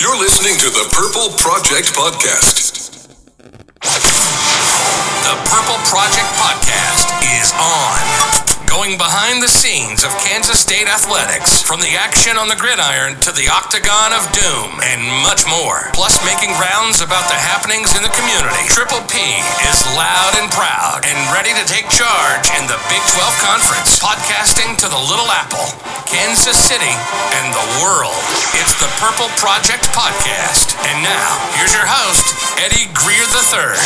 You're listening to the Purple Project Podcast. The Purple Project Podcast is on. Going behind the scenes of Kansas State athletics, from the action on the gridiron to the octagon of doom, and much more. Plus making rounds about the happenings in the community. Triple P is loud and proud and ready to take charge in the Big 12 Conference. Podcasting to the Little Apple, Kansas City, and the world. It's the Purple Project Podcast. And now, here's your host, Eddie Greer III.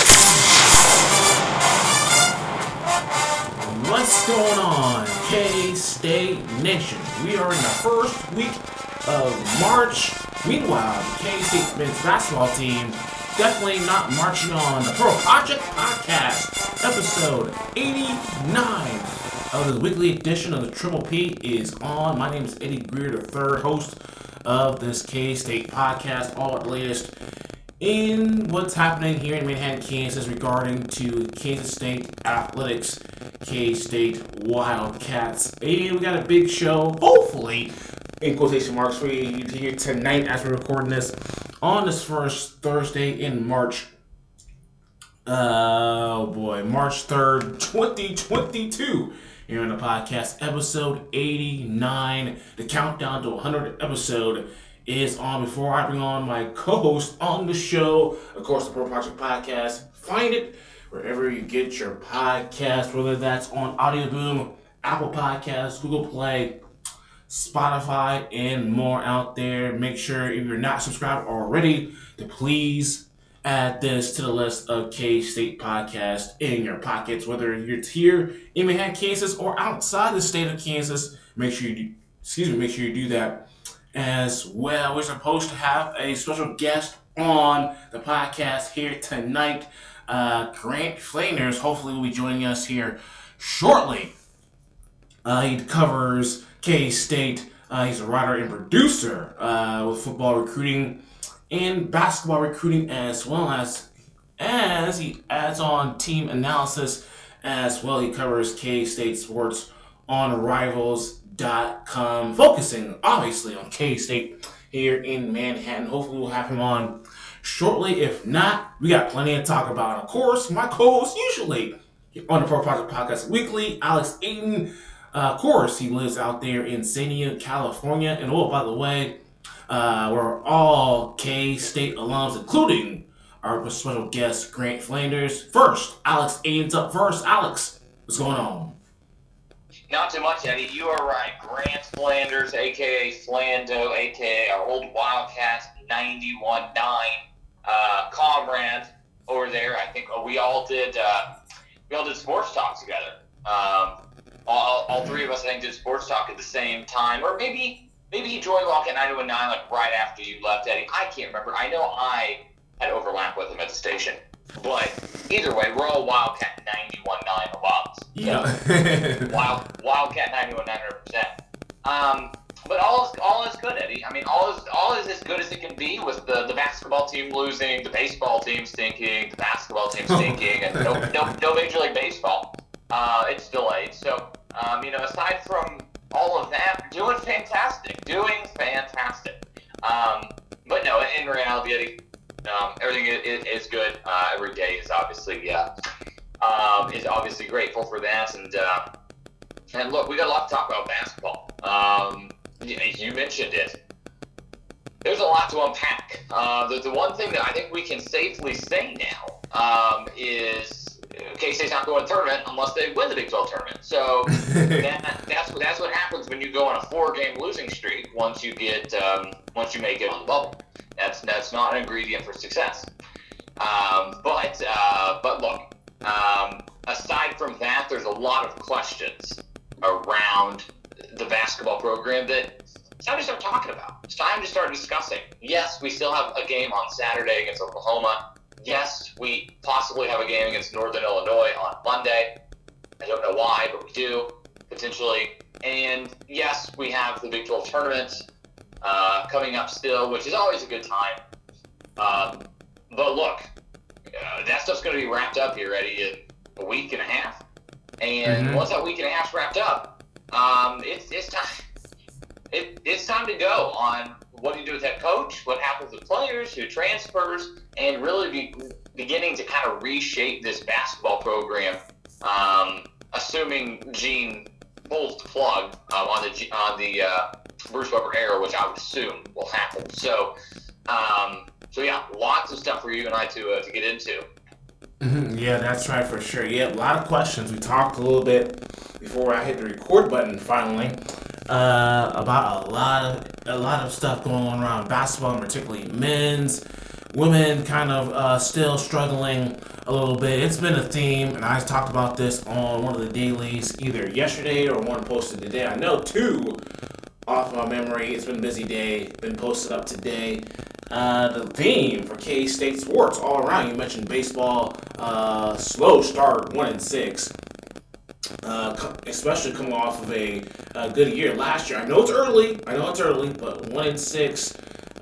What's going on, K-State Nation? We are in the first week of March. Meanwhile, the K-State men's basketball team definitely not marching on. The Purple Project Podcast, episode 89 of the weekly edition of the Triple P is on. My name is Eddie Greer III, host of this K-State podcast, all about the latest in what's happening here in Manhattan, Kansas regarding to Kansas State athletics, K-State Wildcats. And we got a big show, hopefully, in quotation marks, for you to hear tonight as we're recording this on this first Thursday in March. March 3rd, 2022. Here on the podcast, episode 89. The countdown to 100 episode is on. Before I bring on my co-host on the show, of course, the Purple Project Podcast. Find it wherever you get your podcast, whether that's on Audio Boom, Apple Podcasts, Google Play, Spotify, and more out there. Make sure, if you're not subscribed already, to please add this to the list of K-State podcasts in your pockets, whether you're here in Manhattan, Kansas, or outside the state of Kansas. Make sure you do that as well. We're supposed to have a special guest on the podcast here tonight. Grant Flanders hopefully will be joining us here shortly. He covers K-State. He's a writer and producer with football recruiting and basketball recruiting, as well as he adds on team analysis as well. He covers K-State sports on Rivals.com, focusing obviously on K-State here in Manhattan. Hopefully we'll have him on shortly. If not, we got plenty to talk about. And of course, my co-host usually on the Purple Project Podcast Weekly, Alex Ayton. Of course, he lives out there in San Diego, California. And oh, by the way, we're all K-State alums, including our special guest, Grant Flanders. First, Alex Ayton's up first. Alex, what's going on? Not too much, Eddie. You are right. Grant Flanders, a.k.a. Flando, a.k.a. our old Wildcats 91-9 comrade over there. I think we all did sports talk together. All three of us, I think, did sports talk at the same time. Or maybe you joined Wildcat 91-9 like right after you left, Eddie. I can't remember. I know I had overlap with him at the station. But either way, we're all Wildcat 91-9 alums. Yeah. So, Wildcat 91-9%. But all is good, Eddie. I mean, all is as good as it can be with the basketball team losing, the baseball team stinking, the basketball team stinking, and no Major League Baseball. It's delayed. So, aside from all of that, doing fantastic. But no, in reality, Eddie, everything is good. Every day is obviously grateful for that. And look, we got a lot to talk about basketball. You mentioned it. There's a lot to unpack. The one thing that I think we can safely say now is K-State's not going to the tournament unless they win the Big 12 tournament. So that's what happens when you go on a 4-game losing streak once you make it on the bubble. That's not an ingredient for success. But look, aside from that, there's a lot of questions around the basketball program that it's time to start talking about. It's time to start discussing. Yes, we still have a game on Saturday against Oklahoma. Yes, we possibly have a game against Northern Illinois on Monday. I don't know why, but we do, potentially. And yes, we have the Big 12 tournament coming up still, which is always a good time. But look, that stuff's going to be wrapped up here, Eddie, in a week and a half. And once that week and a half's wrapped up, it's time to go on what do you do with head coach? What happens with players? Who transfers? And really beginning to kind of reshape this basketball program, assuming Gene pulls the plug on the Bruce Weber era, which I would assume will happen. So yeah, lots of stuff for you and I to get into. Mm-hmm. Yeah, that's right, for sure. Yeah, a lot of questions. We talked a little bit before I hit the record button finally about a lot of stuff going on around basketball, particularly men's. Women kind of still struggling a little bit. It's been a theme, and I talked about this on one of the dailies either yesterday or one posted today. I know two off my memory. It's been a busy day, been posted up today. The theme for K-State sports all around. You mentioned baseball, slow start, 1-6. Especially coming off of a good year last year. I know it's early, but 1-6.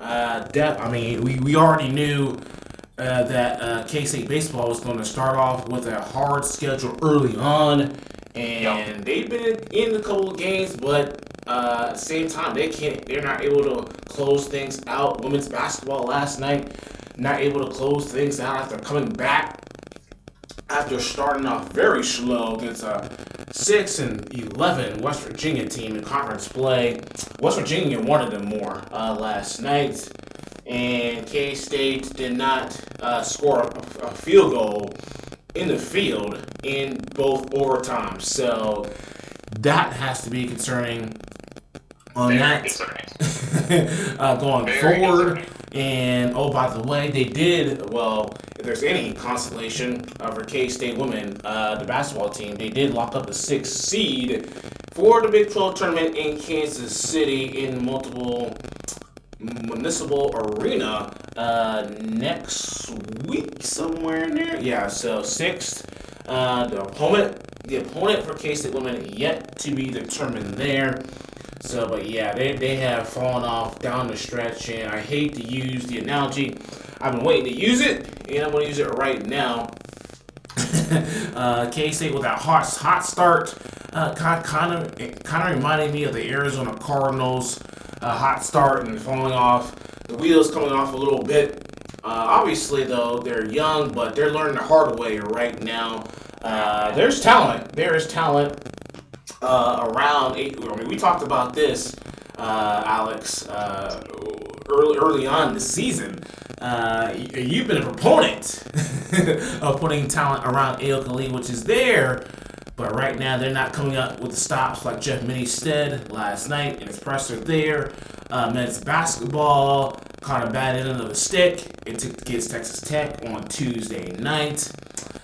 We already knew that K-State baseball was going to start off with a hard schedule early on, and they've been in a couple of games, but at the same time, they're not able to close things out. Women's basketball last night, not able to close things out after coming back after starting off very slow against a 6-11 West Virginia team in conference play. West Virginia wanted them more last night, and K-State did not score a field goal in the field in both overtimes. So that has to be concerning on that going forward. And oh, by the way, they did, well, if there's any consolation for K-State women, the basketball team, they did lock up the 6th seed for the Big 12 tournament in Kansas City in multiple municipal arena next week, somewhere in there. Yeah, so 6th. The opponent for K-State women yet to be determined there. So, but yeah, they have fallen off down the stretch, and I hate to use the analogy. I've been waiting to use it, and I'm going to use it right now. K-State with that hot start, kind of reminded me of the Arizona Cardinals hot start and falling off. The wheels coming off a little bit. Obviously, though, they're young, but they're learning the hard way right now. There's talent. There is talent. Around 8, I mean, we talked about this, Alex, early on this season. You've been a proponent of putting talent around Ayo-Kali, which is there, but right now they're not coming up with the stops like Jeff Minniestead last night in his presser there. Men's basketball caught a bad end of the stick against Texas Tech on Tuesday night.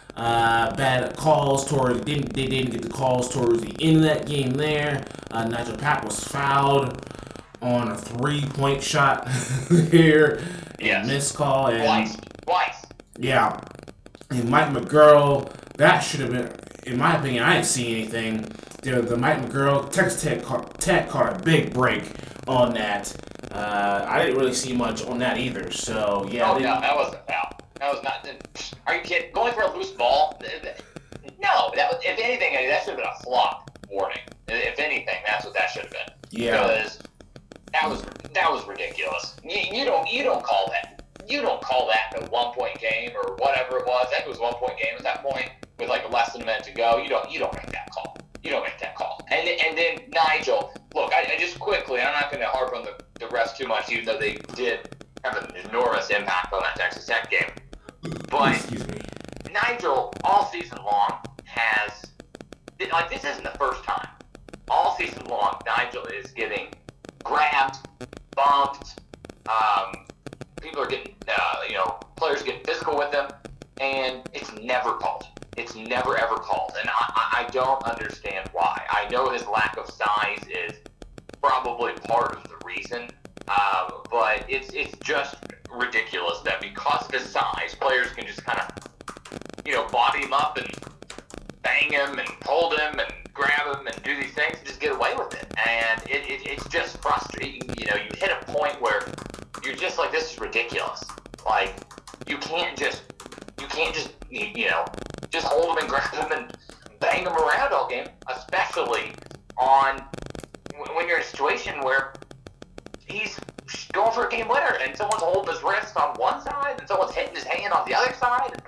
Bad calls they didn't get the calls towards the end of that game there. Nigel Pack was fouled on a 3-point shot here. Yes. Missed call. And Twice. Yeah. And Mike McGurl, that should have been, in my opinion, I didn't see anything. The Mike McGurl, Texas Tech caught a big break on that. I didn't really see much on that either. So, yeah. No, that wasn't a foul. That was not. Are you kidding? Going for a loose ball? No. If anything, that should have been a flop warning. If anything, that's what that should have been. Yeah. Because that was ridiculous. You don't call that. You don't call that a 1-point game or whatever it was. I think it was 1-point game at that point with like less than a minute to go. You don't make that call. You don't make that call. And then Nigel. Look, I just quickly. I'm not going to harp on the refs too much, even though they did have an enormous impact on that Texas Tech game. But Nigel, all season long, has, like, this isn't the first time. All season long, Nigel is getting grabbed, bumped. People are getting, players getting physical with him, and it's never called. It's never, ever called. And I don't understand why. I know his lack of size is probably part of the reason, but it's just ridiculous that because of his size, players can just kind of, body him up and bang him and hold him and grab him and do these things and just get away with it. And it's just frustrating. You hit a point where you're just like, this is ridiculous. Like, you can't just just hold him and grab him and bang him around all game, especially when you're in a situation where he's going for a game winner, and someone's holding his wrist on one side, and someone's hitting his hand on the other side.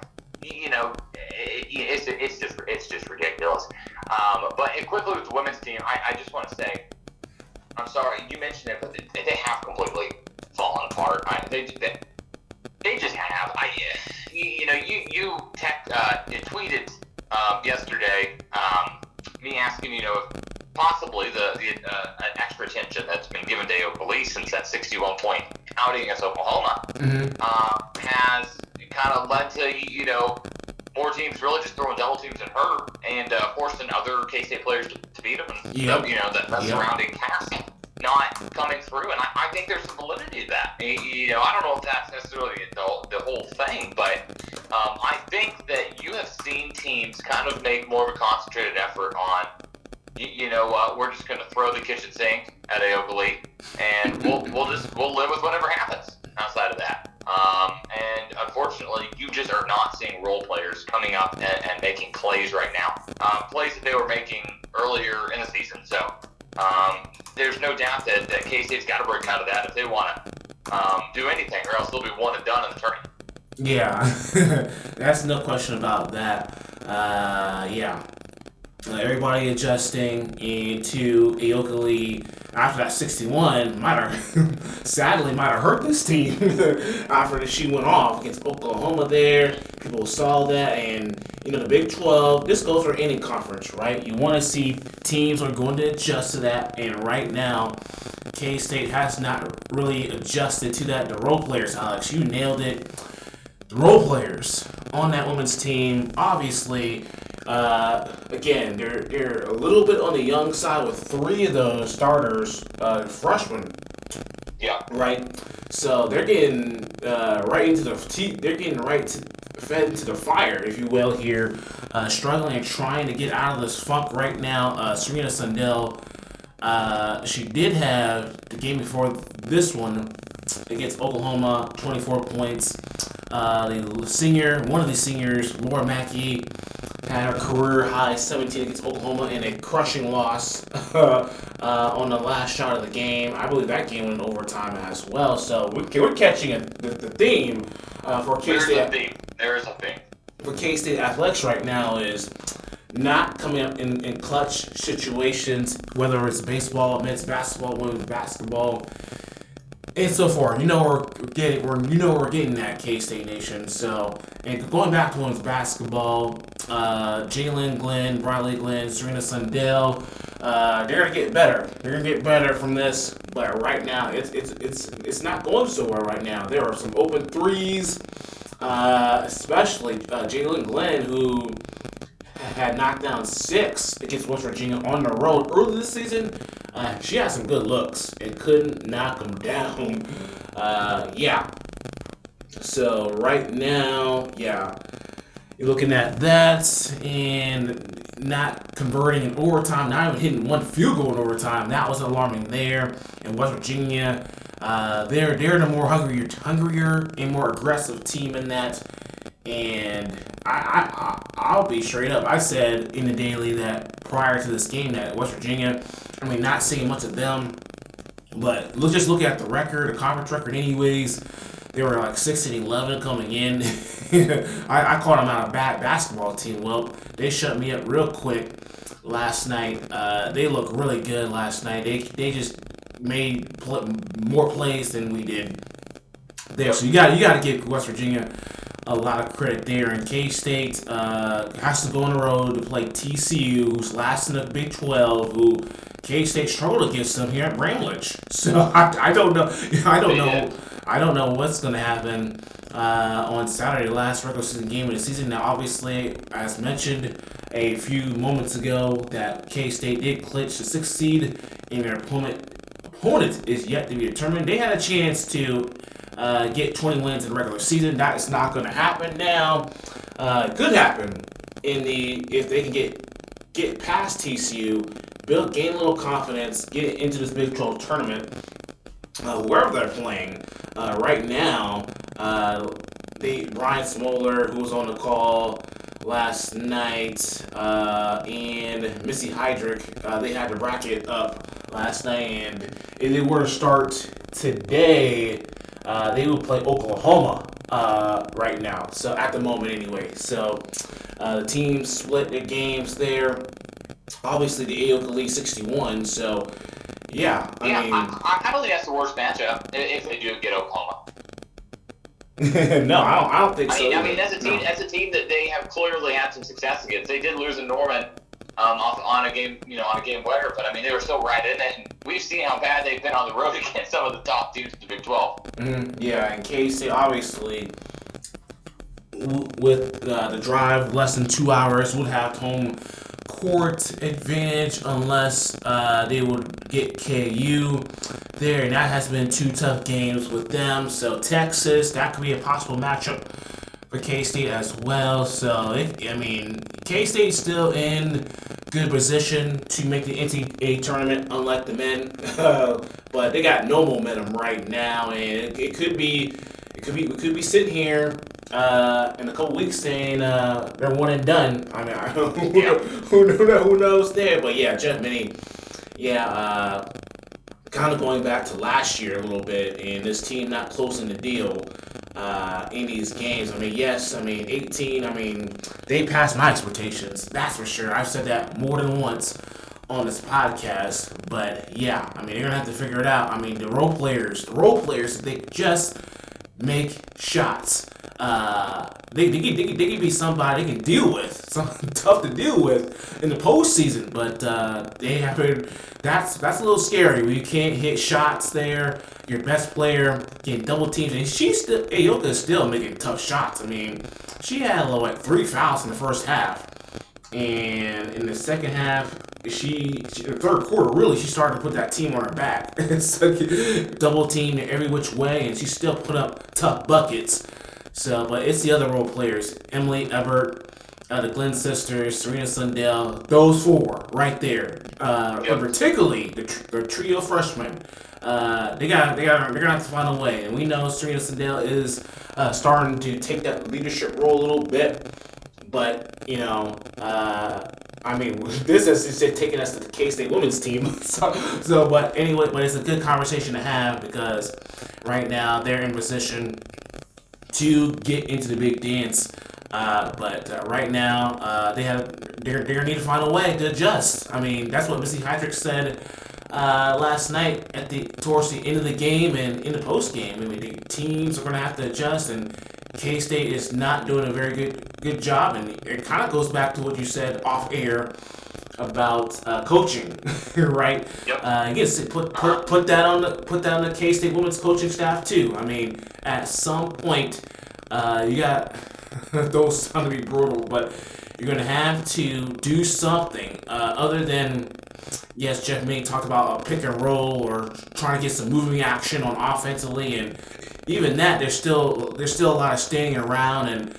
It's just ridiculous. But quickly with the women's team, I just want to say, I'm sorry you mentioned it, but they have completely fallen apart. They just have. You tweeted yesterday me asking if possibly the extra attention that's been given to Oakley since that 61-point outing against Oklahoma has kind of led to more teams really just throwing double teams at her and forcing other K-State players to beat them. And the surrounding cast not coming through, and I think there's some validity to that. I don't know if that's necessarily the whole thing, but I think that you have seen teams kind of make more of a concentrated effort on, we're just going to throw the kitchen sink at Oakley, and we'll live with whatever happens outside of that. And unfortunately, you just are not seeing role players coming up and making plays right now. Plays that they were making earlier in the season. So there's no doubt that K-State's got to break out of that if they want to do anything, or else they'll be one and done in the tournament. Yeah, that's no question about that. Everybody adjusting into Aoki after that 61 sadly might have hurt this team after she went off against Oklahoma there. People saw that, and the Big 12, this goes for any conference, right? You want to see teams are going to adjust to that, and right now K-State has not really adjusted to that. The role players, Alex, you nailed it. The role players on that women's team, obviously, again, they're a little bit on the young side with 3 of those starters, freshmen. Yeah. Right. So they're getting right into fed into the fire, if you will. Here, struggling and trying to get out of this funk right now. Serena Sundell, she did have the game before this one against Oklahoma, 24 points. One of the seniors, Laura Mackey, had her career high 17 against Oklahoma in a crushing loss on the last shot of the game. I believe that game went in overtime as well. So we're catching the theme for K-State. There is a theme. For K-State athletics right now is not coming up in clutch situations, whether it's baseball, men's basketball, women's basketball, and so forth. We're getting that K-State Nation. So, and going back to women's basketball, Jalen Glenn, Briley Glenn, Serena Sundell, they're gonna get better. They're gonna get better from this. But right now, it's not going so well right now. There are some open threes, especially Jalen Glenn, who had knocked down 6 against West Virginia on the road early this season. She had some good looks and couldn't knock them down. So right now, you're looking at that and not converting in overtime, not even hitting 1 field goal in overtime. That was alarming there. And West Virginia, they're the more hungrier and more aggressive team in that. And I'll be straight up. I said in the daily that prior to this game that West Virginia, not seeing much of them, but let's just look at the record, the conference record anyways. They were like 6-11 coming in. I called them out a bad basketball team. Well, they shut me up real quick last night. They looked really good last night. They just made more plays than we did there. So you got to give West Virginia a lot of credit there. And K-State has to go on the road to play TCU, who's last in the Big 12, who K-State struggled against them here at Bramlage. So I don't know what's going to happen on Saturday, the last regular season game of the season. Now, obviously, as mentioned a few moments ago, that K-State did clinch the 6th seed, and their opponent is yet to be determined. They had a chance to get 20 wins in the regular season. That is not going to happen now. Could happen if they can get past TCU, gain a little confidence, get into this Big 12 tournament, wherever they're playing. Right now, Brian Smoller, who was on the call, last night, and Missy Heidrich, they had the bracket up last night, and if they were to start today, they would play Oklahoma right now. So at the moment, anyway. So the teams split their games there. Obviously, the AOK League 61. So yeah, I mean, I don't think that's the worst matchup if they do get Oklahoma. no, I don't think so. I mean, as a team that they have clearly had some success against. They did lose in Norman on a game winner, but I mean, they were still right in it. And we've seen how bad they've been on the road against some of the top teams in the Big 12. Yeah, and K-State obviously with the drive less than 2 hours would have home court advantage unless they would get KU there, and that has been 2 tough games with them. So Texas, that could be a possible matchup for K-State as well. So K-State's still in good position to make the NCAA tournament, unlike the men. But they got no momentum right now, and we could be sitting here in a couple weeks saying they're one and done. I mean, who knows there? But yeah, Jeff Minnie, kind of going back to last year a little bit, and this team not closing the deal in these games. I mean, 18. I mean, they passed my expectations. That's for sure. I've said that more than once on this podcast. But yeah, I mean, they're gonna have to figure it out. I mean, the role players, they just make shots. They can be somebody they can deal with, something tough to deal with in the postseason. But that's a little scary when you can't hit shots there. Your best player getting double teamed, and Ayoka is still making tough shots. I mean, she had like 3 fouls in the first half, and in the second half, in the third quarter, really, she started to put that team on her back. Double teamed every which way, and she still put up tough buckets. So, but it's the other role players, Emily Ebert, the Glenn sisters, Serena Sundell, those 4 right there. But particularly the trio freshmen, they're gonna have to find a way. And we know Serena Sundell is starting to take that leadership role a little bit. But I mean, this is just taking us to the K-State women's team. But it's a good conversation to have because right now they're in position to get into the big dance. But right now they're gonna need to find a way to adjust. I mean, that's what Missy Heidrich said last night towards the end of the game and in the post game. I mean, the teams are gonna have to adjust, and K-State is not doing a very good job. And it kind of goes back to what you said off air about coaching, right? Yep. I guess put that on the K-State women's coaching staff too. I mean, at some point, you got those sound to be brutal, but you're gonna have to do something other than. Yes, Jeff May talked about a pick and roll or trying to get some moving action on offensively, and even that there's still a lot of standing around, and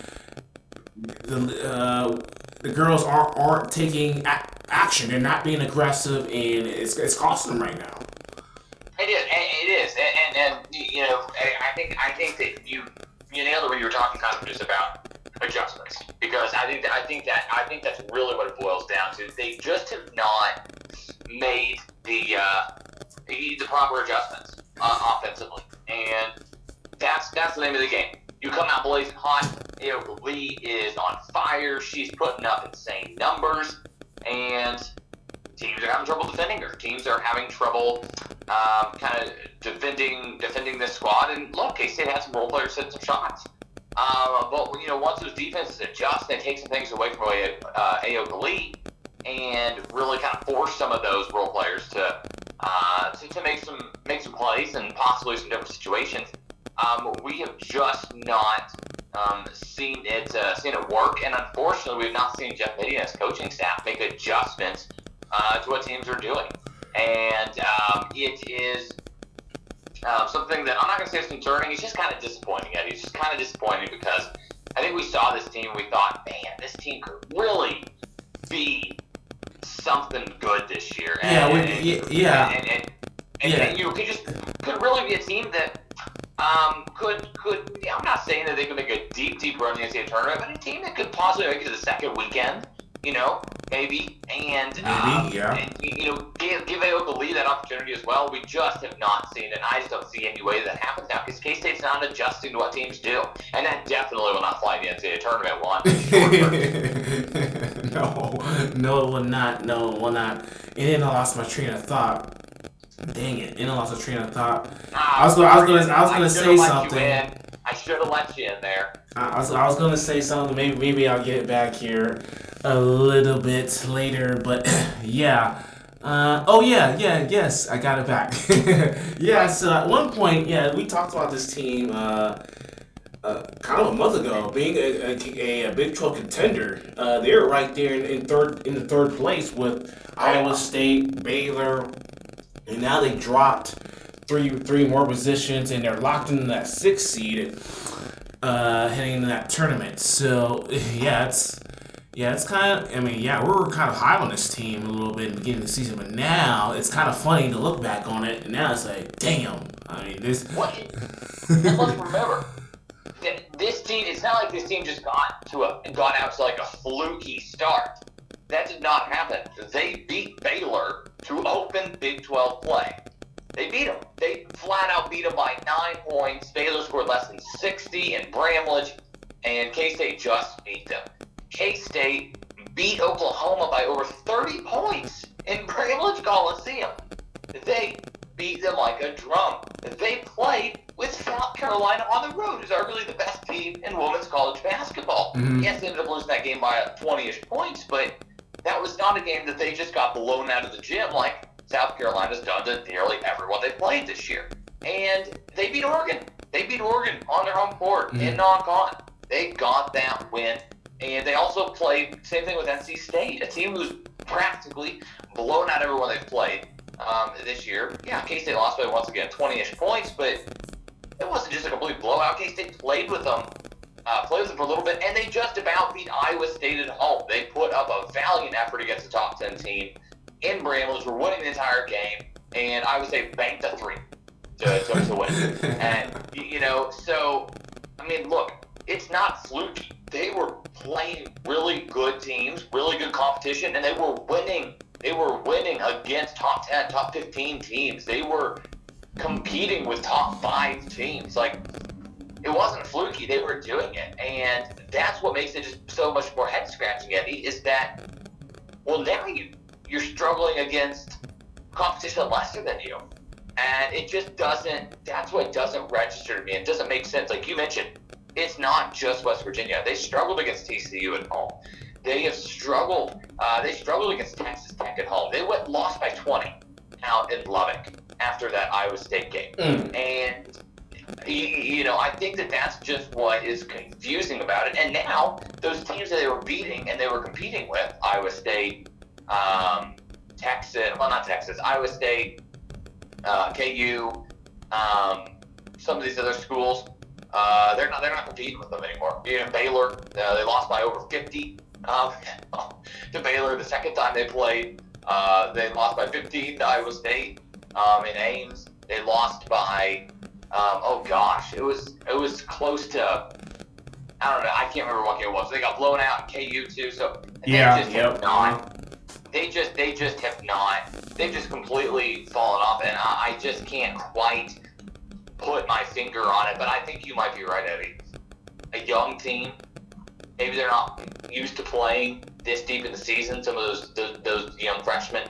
the girls aren't taking action. They're not being aggressive, and it's costing them right now. It is, and I think that you nailed it when you were talking kind of just about adjustments, because I think that's really what it boils down to. They just have not made the proper adjustments offensively, and that's the name of the game. You come out blazing hot. Lee is on fire. She's putting up insane numbers, and teams are having trouble defending her. Teams are having trouble kind of defending this squad. And look, K-State had some role players hitting some shots. But once those defenses adjust, they take some things away from Ayoka Lee and really kind of force some of those role players to make some plays and possibly some different situations. We have just not seen it work, and unfortunately, we've not seen Jeff Mitty and his coaching staff make adjustments to what teams are doing, and it is something that I'm not going to say is concerning. It's just kind of disappointing, Eddie. It's just kind of disappointing because I think we saw this team and we thought, man, this team could really be something good this year. And could really be a team that I'm not saying that they could make a deep run in the NCAA tournament, but a team that could possibly make it to the second weekend, maybe, and yeah. and give Aoka Lee that opportunity as well. We just have not seen it. I just don't see any way that happens now because K-State's not adjusting to what teams do, and that definitely will not fly in the NCAA tournament. No, it will not. No, it will not. And then I lost my train of thought. Dang it! And I lost a train of thought. I was gonna say something. I should have let you in there. I was gonna say something. Maybe I'll get it back here a little bit later. But yeah. Yes, I got it back. Yeah. So at one point, we talked about this team kind of a month ago being a Big 12 contender. They were right there in the third place with Iowa State, Baylor. And now they dropped three more positions, and they're locked into that 6th seed heading into that tournament. So it's kind of. We were kind of high on this team a little bit in the beginning of the season, but now it's kind of funny to look back on it, and now it's like, damn. This. What? And let's remember, this team. It's not like this team just got out to like a fluky start. That did not happen. They beat Baylor to open Big 12 play. They beat them. They flat out beat them by 9 points. Baylor scored less than 60 in Bramlage, and K-State just beat them. K-State beat Oklahoma by over 30 points in Bramlage Coliseum. They beat them like a drum. They played with South Carolina on the road, who's arguably the best team in women's college basketball. Mm-hmm. Yes, they ended up losing that game by 20-ish points, but that was not a game that they just got blown out of the gym like South Carolina's done to nearly everyone they played this year. And they beat Oregon. They beat Oregon on their home court in knock-on. They got that win. And they also played, same thing with NC State, a team who's practically blown out everyone they've played this year. Yeah, K-State lost by, once again, 20-ish points, but it wasn't just a complete blowout. K-State played with them for a little bit, and they just about beat Iowa State at home. They put up a valiant effort against a top 10 team in Bramlage. Were winning the entire game, and Iowa State banked a 3 to win. And, so, look, it's not fluky. They were playing really good teams, really good competition, and they were winning. They were winning against top 10, top 15 teams. They were competing with top 5 teams. It wasn't fluky. They were doing it. And that's what makes it just so much more head-scratching, Eddie, is that, now you're struggling against competition lesser than you. And it just doesn't, that's what doesn't register to me. It doesn't make sense. Like you mentioned, it's not just West Virginia. They struggled against TCU at home. They have struggled. They struggled against Texas Tech at home. They lost by 20 out in Lubbock after that Iowa State game. And I think that's just what is confusing about it. And now those teams that they were beating and they were competing with, Iowa State, Iowa State, KU, some of these other schools, they're not competing with them anymore. Baylor, they lost by over 50 to Baylor the second time they played. They lost by 15 to Iowa State in Ames. They lost by it was close to, I don't know, I can't remember what game it was. They got blown out in KU too. So they've just completely fallen off, and I just can't quite put my finger on it. But I think you might be right, Eddie. A young team, maybe they're not used to playing this deep in the season. Some of those young freshmen,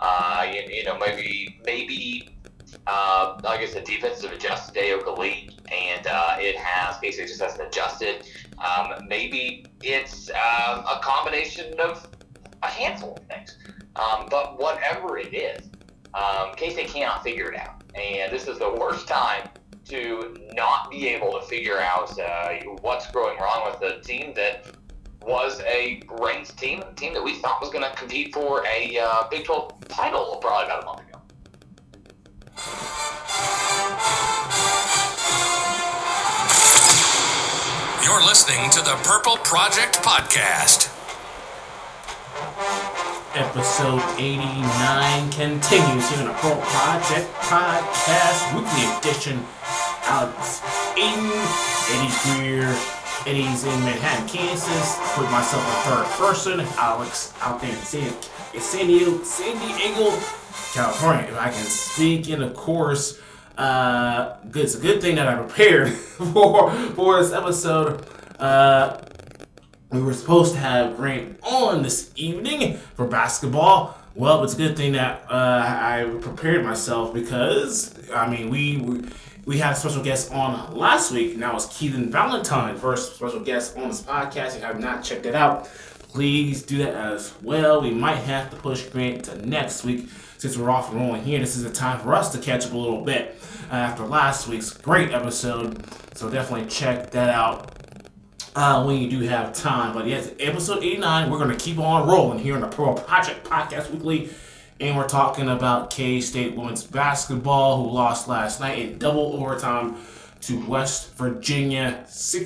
maybe. Like I said, defense have adjusted to Aoka Lee, and K-State just hasn't adjusted. Maybe it's a combination of a handful of things. But whatever it is, K-State cannot figure it out. And this is the worst time to not be able to figure out what's going wrong with the team that was a ranked team, a team that we thought was going to compete for a Big 12 title probably about a month ago. You're listening to the Purple Project Podcast. Episode 89 continues here in the Purple Project Podcast, weekly edition. Alex Aiden, Eddie Greer. Eddie's in Manhattan, Kansas. Put myself in third person. Alex out there in San Diego, California, if I can speak. And of course, it's a good thing that I prepared for this episode. We were supposed to have Grant on this evening for basketball. Well, it's a good thing that I prepared myself because, I mean, we had a special guest on last week. Now it's Keelan Valentine, first special guest on this podcast. If you have not checked it out, please do that as well. We might have to push Grant to next week since we're off and rolling here. This is a time for us to catch up a little bit after last week's great episode. So definitely check that out when you do have time. But yes, episode 89, we're going to keep on rolling here on the Pro Project Podcast Weekly. And we're talking about K-State women's basketball, who lost last night in double overtime to West Virginia,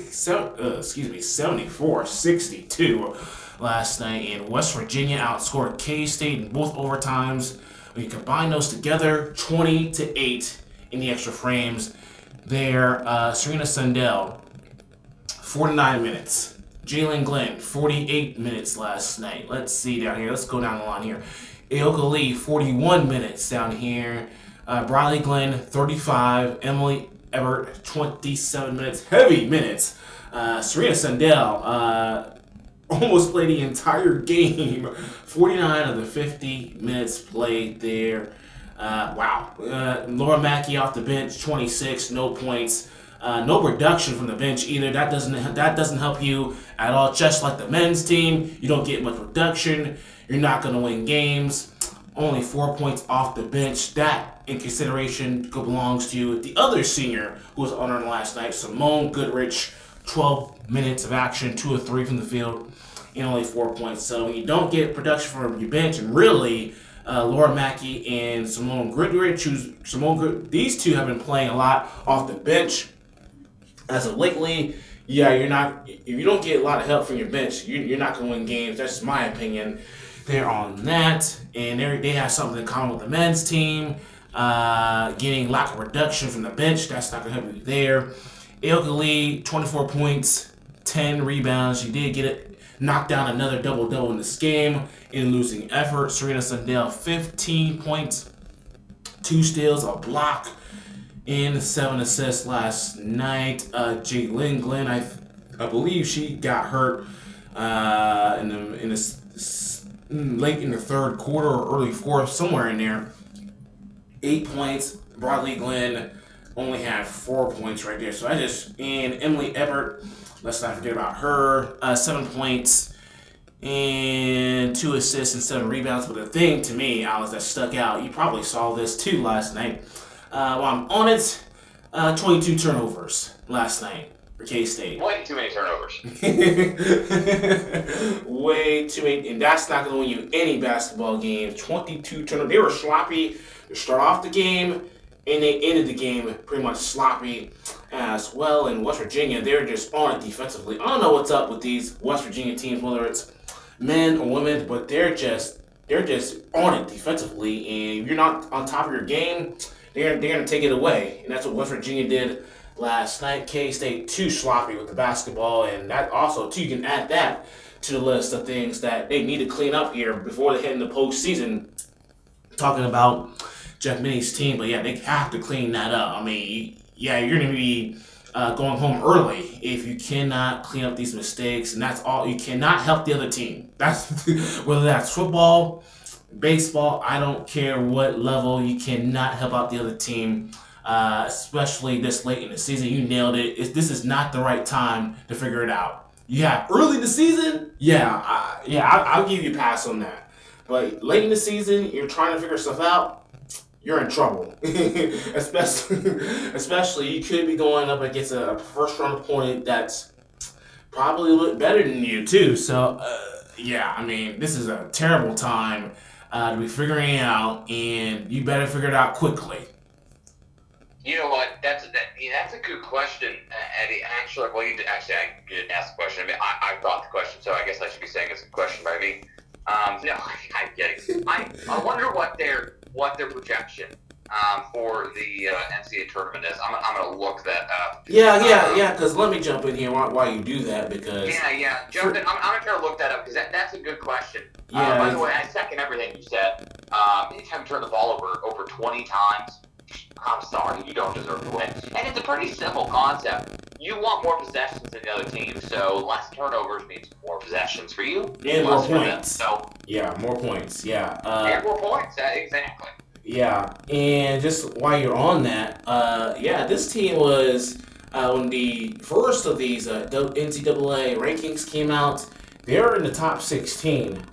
74-62 last night. And West Virginia outscored K-State in both overtimes. When you combine those together, 20-8 in the extra frames. There, Serena Sundell, 49 minutes. Jalen Glenn, 48 minutes last night. Let's see down here. Let's go down the line here. Aoka Lee, 41 minutes down here. Briley Glenn, 35. Emily Ebert, 27 minutes. Heavy minutes. Serena Sundell almost played the entire game. 49 of the 50 minutes played there. Wow. Laura Mackey off the bench, 26, no points. No production from the bench either. That doesn't help you at all. Just like the men's team, you don't get much production. You're not going to win games. Only 4 points off the bench. That, in consideration, belongs to the other senior who was on her last night, Simone Goodrich. 12 minutes of action, 2 of 3 from the field, and only 4 points. So when you don't get production from your bench, and really, Laura Mackey and Simone Goodrich, these two have been playing a lot off the bench as of lately. Yeah, if you don't get a lot of help from your bench, you're not going to win games. That's my opinion there on that. And they have something in common with the men's team. Getting lack of production from the bench, that's not going to help you there. Aoka Lee, 24 points, 10 rebounds. She did get it, knocked down another double-double in this game in losing effort. Serena Sundell, 15 points, 2 steals, a block, and 7 assists last night. Jalen Glenn, I believe she got hurt late in the third quarter or early fourth, somewhere in there. 8 points. Bradley Glenn only had 4 points right there. So and Emily Ebert, let's not forget about her. 7 points and 2 assists and 7 rebounds. But the thing to me, Alex, that stuck out, you probably saw this too last night. While I'm on it, 22 turnovers last night for K-State. Way too many turnovers. Way too many, and that's not going to win you any basketball games. 22 turnovers. They were sloppy to start off the game, and they ended the game pretty much sloppy as well. In West Virginia, they're just on it defensively. I don't know what's up with these West Virginia teams, whether it's men or women, but they're just on it defensively, and if you're not on top of your game, they're going to take it away. And that's what West Virginia did last night. K-State too sloppy with the basketball, and that also, too, you can add that to the list of things that they need to clean up here before they head into postseason. Talking about Jeff Minnie's team, but yeah, they have to clean that up. I mean, yeah, you're going to be going home early if you cannot clean up these mistakes, and that's all. You cannot help the other team. That's whether that's football, baseball, I don't care what level, you cannot help out the other team, especially this late in the season. You nailed it. This is not the right time to figure it out. Yeah, early in the season, I'll give you a pass on that. But late in the season, you're trying to figure stuff out, you're in trouble. especially you could be going up against a first-round opponent that's probably a little bit better than you, too. So, I mean, this is a terrible time to be figuring it out, and you better figure it out quickly. You know what? That's a good question, Eddie. Actually, I didn't ask the question. I mean, I brought the question, so I guess I should be saying it's a question by me. No, I'm kidding. I wonder what their projection for the NCAA tournament is. I'm going to look that up. Yeah. Because let me jump in here while you do that because. Yeah. Jump in. I'm going to try to look that up because that's a good question. Yeah. By the way, I second everything you said. Anytime you turn the ball over 20 times, I'm sorry, you don't deserve to win. And it's a pretty simple concept. You want more possessions than the other team, so less turnovers means more possessions for you. And more points. So yeah, more points. Yeah. And more points. Exactly. Yeah, and just while you're on that, this team was when the first of these NCAA rankings came out. They're in the top 16.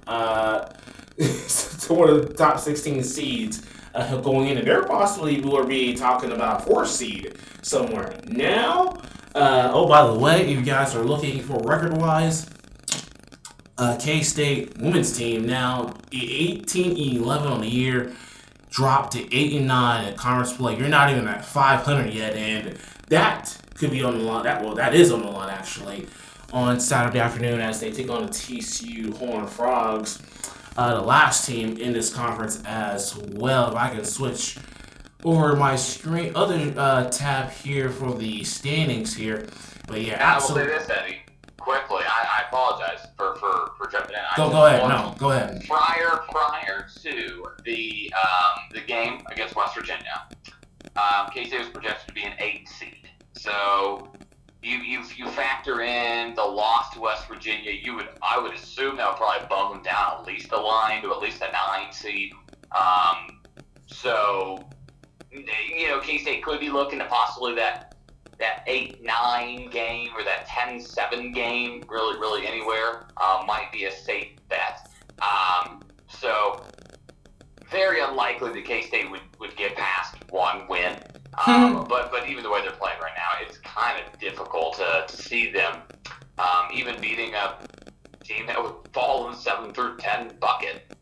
So one of the top 16 seeds going in, and they're possibly will be talking about 4th seed somewhere. Now, by the way, if you guys are looking for record-wise, K-State women's team now 18-11 on the year, dropped to 8-9 at conference play. You're not even at 500 yet, and that could be on the line. That is on the line actually on Saturday afternoon as they take on the TCU Horned Frogs. The last team in this conference as well. If I can switch over my screen, other tab here for the standings here. But yeah, absolutely. I will say this, Eddie, quickly. I apologize for jumping in. Go ahead. No, go ahead. Prior to the game against West Virginia, K-State was projected to be an 8 seed. So you factor in the loss to West Virginia, I would assume that would probably bump them down at least a line to at least a 9 seed. So K-State could be looking at possibly that 8-9 game or that 10-7 game, really anywhere, might be a safe bet. So very unlikely that K-State would get past 1 win. But even the way they're playing right now, it's kind of difficult to see them even beating a team that would fall in the 7 through 10 bucket.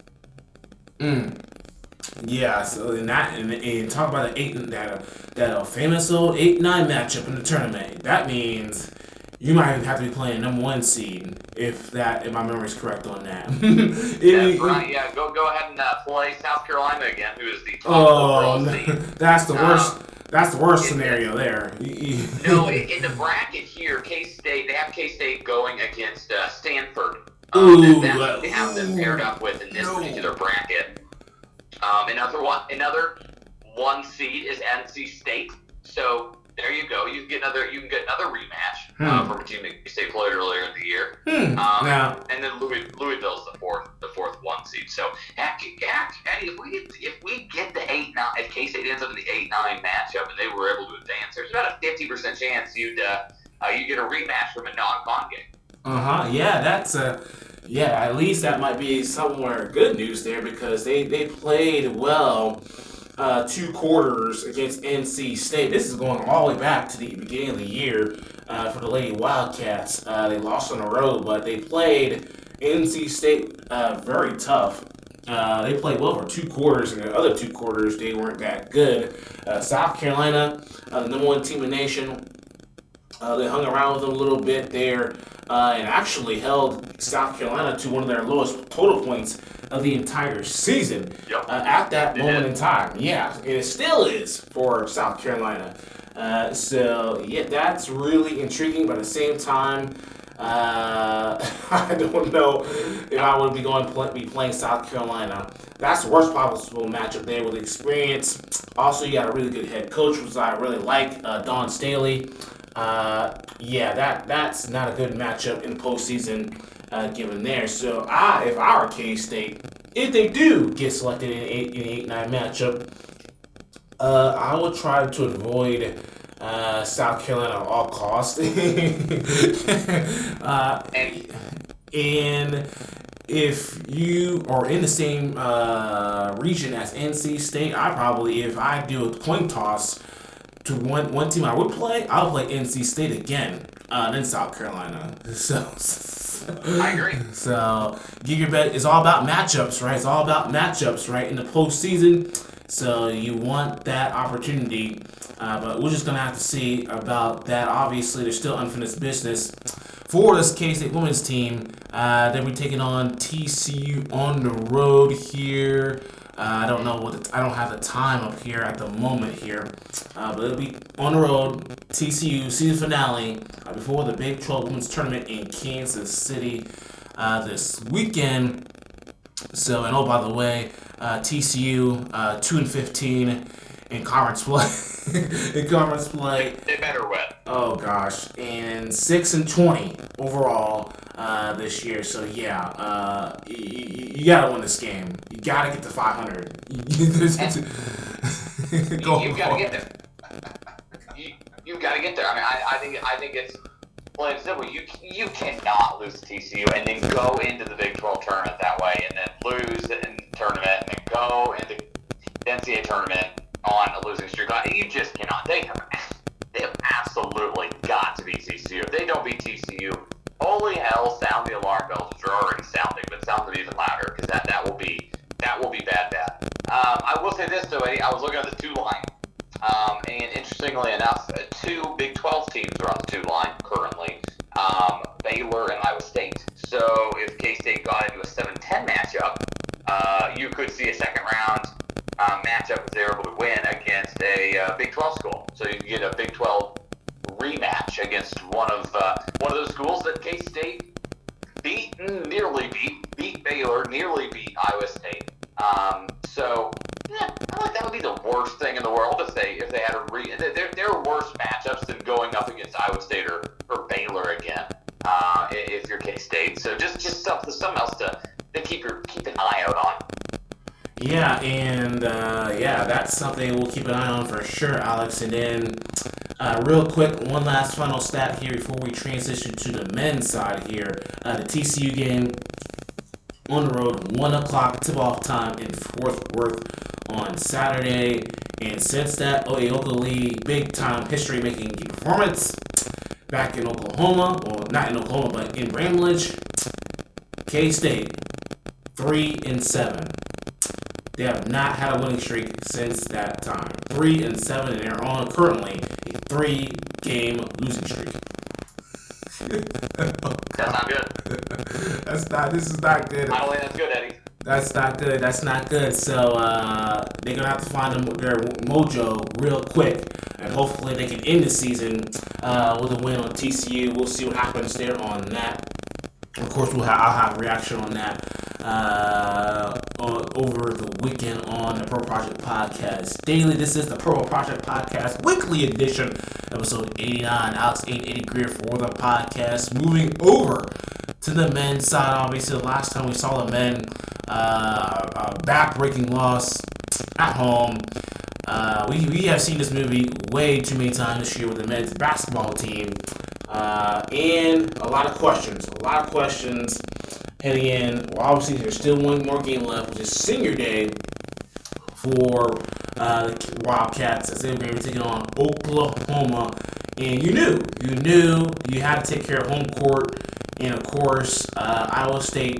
Yeah, so and talk about that famous old 8-9 matchup in the tournament. That means you might even have to be playing number 1 seed if my memory is correct on that. That's right. Yeah, go ahead and play South Carolina again, who is the top overall seed. That's the worst. That's the worst scenario there. No, in the bracket here, K-State, they have K-State going against Stanford. They have them paired up with in this particular bracket. Another 1 seed is NC State. So there you go. You can get another rematch from a team that K-State played earlier in the year. And then Louisville's the fourth 1 seed. So heck, Eddie, if we get the 8-9, if K-State ends up in the 8-9 matchup and they were able to advance, there's about a 50% chance you get a rematch from a non-con game. Yeah, that's at least that might be somewhere good news there because they played well 2 quarters against NC State. This is going all the way back to the beginning of the year for the Lady Wildcats. They lost on the road, but they played NC State very tough. They played well for 2 quarters, and the other 2 quarters they weren't that good. South Carolina, the number 1 team in the nation, they hung around with them a little bit there and actually held South Carolina to one of their lowest total points of the entire season at that moment in time. Yeah, and it still is for South Carolina. That's really intriguing, but at the same time, I don't know if I would be playing South Carolina. That's the worst possible matchup there with experience. Also, you got a really good head coach, which I really like, Dawn Staley. That's not a good matchup in the postseason given there. So if I were K-State, if they do get selected in an 8-9 matchup, I would try to avoid South Carolina at all costs. And if you are in the same region as NC State, if I do a coin toss to one team I would play, I'll play NC State again, then South Carolina. So I agree. So get your bet. It's all about matchups, right? It's all about matchups, right? In the postseason, so you want that opportunity. But we're just gonna have to see about that. Obviously, there's still unfinished business for this K-State women's team. They'll be taking on TCU on the road here. I don't know I don't have the time up here at the moment here, but it'll be on the road. TCU season finale before the Big 12 Women's Tournament in Kansas City this weekend. So, and by the way, TCU 2-15 in conference play. They better win. Oh gosh, and 6-20 overall this year. So yeah, you gotta win this game. You gotta get to 500. You've got to get there. You've got to get there. I mean, I think it's plain and simple. You cannot lose to TCU and then go into the Big 12 tournament that way, and then lose in the tournament, and then go into the NCAA tournament on a losing streak. You just cannot. They have absolutely got to beat TCU. If they don't beat TCU, holy hell, sound the alarm bells, which are already sounding, but sound them even louder, because that will be bad. I will say this though, Eddie. I was looking at the 2 line, and interestingly enough, 2 Big 12 teams are on the 2 line currently. Baylor and Iowa State. So if K-State got into a 7-10 matchup, you could see a second round matchup if they're able to win against a Big 12 school. So you can get a Big 12 rematch against one of those schools that K-State nearly beat Baylor, nearly beat Iowa State. So yeah, I like that would be the worst thing in the world if they had there are worse matchups than going up against Iowa State or Baylor again. If you're K-State, so just something else to keep an eye out on. Yeah, and that's something we'll keep an eye on for sure, Alex. And then, real quick, one last final stat here before we transition to the men's side here. The TCU game on the road, 1 o'clock tip-off time in Fort Worth on Saturday. And since that Oakley big-time history-making performance back in Oklahoma, well, not in Oklahoma, but in Ramlage, K-State 3-7. They have not had a winning streak since that time. 3-7, and they're on currently a 3-game losing streak. That's not good. This is not good. I don't think that's good, Eddie. That's not good. So they're going to have to find their mojo real quick. And hopefully they can end the season with a win on TCU. We'll see what happens there on that. Of course, I'll have a reaction on that over the weekend on the Pro Project Podcast Daily. This is the Pro Project Podcast Weekly Edition, episode 89. Alex 880 Greer for the podcast. Moving over to the men's side, obviously, the last time we saw the men, a back-breaking loss at home. We have seen this movie way too many times this year with the men's basketball team. And a lot of questions heading in. Well, obviously, there's still one more game left, which is senior day for the Wildcats as they were going to be taking on Oklahoma. And you knew you had to take care of home court. And of course, Iowa State,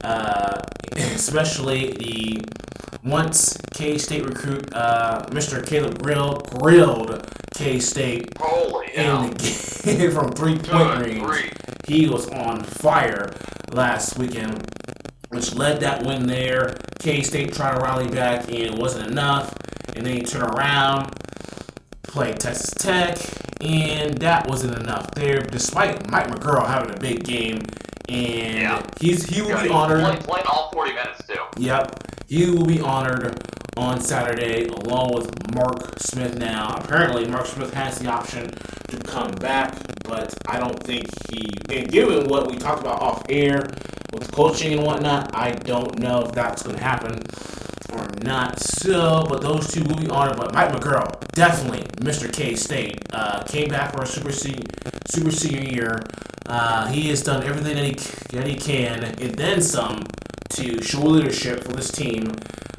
especially the once K-State recruit, Mr. Caleb grilled K-State in the game from 3-point range. He was on fire last weekend, which led that win there. K-State tried to rally back, and it wasn't enough. And then he turned around, played Texas Tech, and that wasn't enough there, despite Mike McGurl having a big game. And he will be honored. Played all 40 minutes, too. Yep. He will be honored on Saturday along with Mark Smith. Now, apparently Mark Smith has the option to come back, but I don't think and given what we talked about off air with coaching and whatnot, I don't know if that's going to happen or not. So, but those two will be honored. But Mike McGurl, definitely Mr. K-State, came back for a super senior year. He has done everything that he can and then some to show leadership for this team.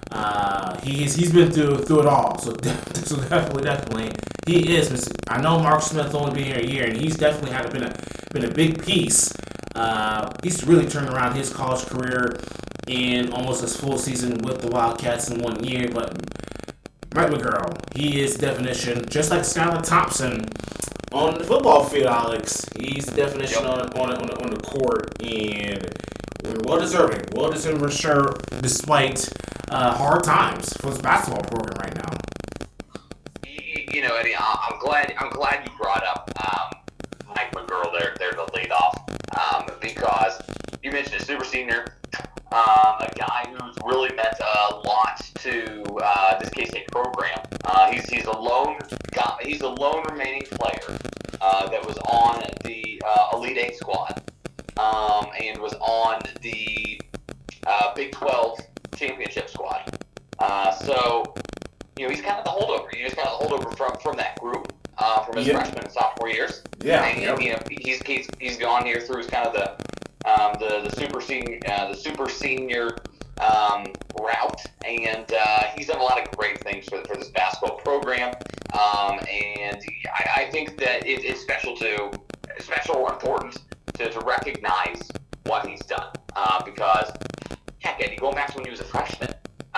He's been through it all. So definitely he is. I know Mark Smith only been here a year, and he's definitely been a big piece. He's really turned around his college career in almost his full season with the Wildcats in 1 year. But Mike McGurl, he is definition, just like Skylar Thompson on the football field, Alex. He's the definition on the court, and well deserving for sure, despite hard times for this basketball program right now. You know, Eddie, I'm glad you brought up Mike McGuirl there to lead off, because you mentioned a super senior, a guy who's really meant a lot to this K-State program. He's a lone guy. He's a lone remaining player that was on the Elite Eight squad and was on the Big 12 championship squad. So, you know, he's kind of the holdover. He's kind of the holdover from that group, from his freshman and sophomore years. Yeah. And you know, he's gone here through kind of the super senior route, and he's done a lot of great things for this basketball program. And I think that it's special or important to recognize what he's done, because heck, Eddie, going back to when he was a freshman,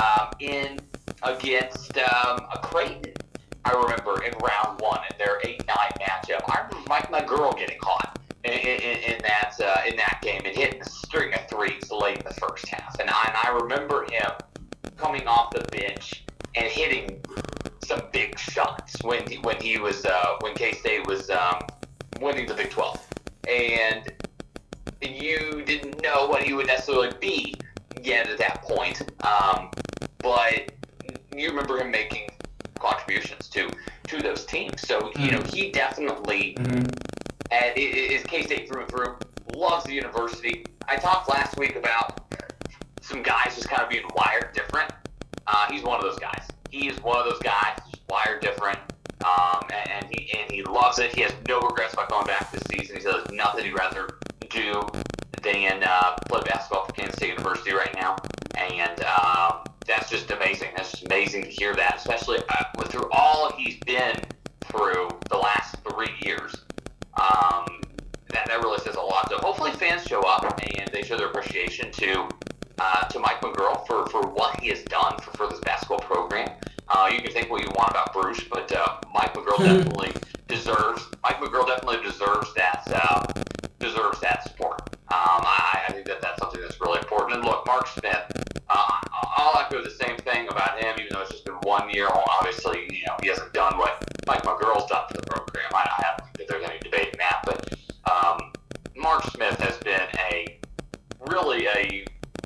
against a Creighton, I remember in round one in their 8-9 matchup, I remember Mike McGuirl getting hot in that game and hitting a string of threes late in the first half, and I remember him coming off the bench and hitting some big shots when K-State was winning the Big 12, and you didn't know what he would necessarily be yet at that point, but you remember him making contributions to those teams. So, you know, he definitely is K-State through and through, loves the university. I talked last week about some guys just kind of being wired different. He's one of those guys. He is one of those guys just wired different, and he loves it. He has no regrets about going back this season. He says there's nothing he'd rather do than play basketball for Kansas State University right now, and that's just amazing. That's just amazing to hear that, especially through all he's been through the last 3 years. That really says a lot. So hopefully fans show up and they show their appreciation to Mike McGuirl for what he has done for this basketball program. You can think what you want about Bruce, but Mike McGuirl definitely deserves that support. I think that's something that's really important. And look, Mark Smith, I'll echo the same thing about him, even though it's just been 1 year. Obviously, you know, he hasn't done what Mike McGuirl's done for the program. I don't think there's any debate in that, but Mark Smith has been really a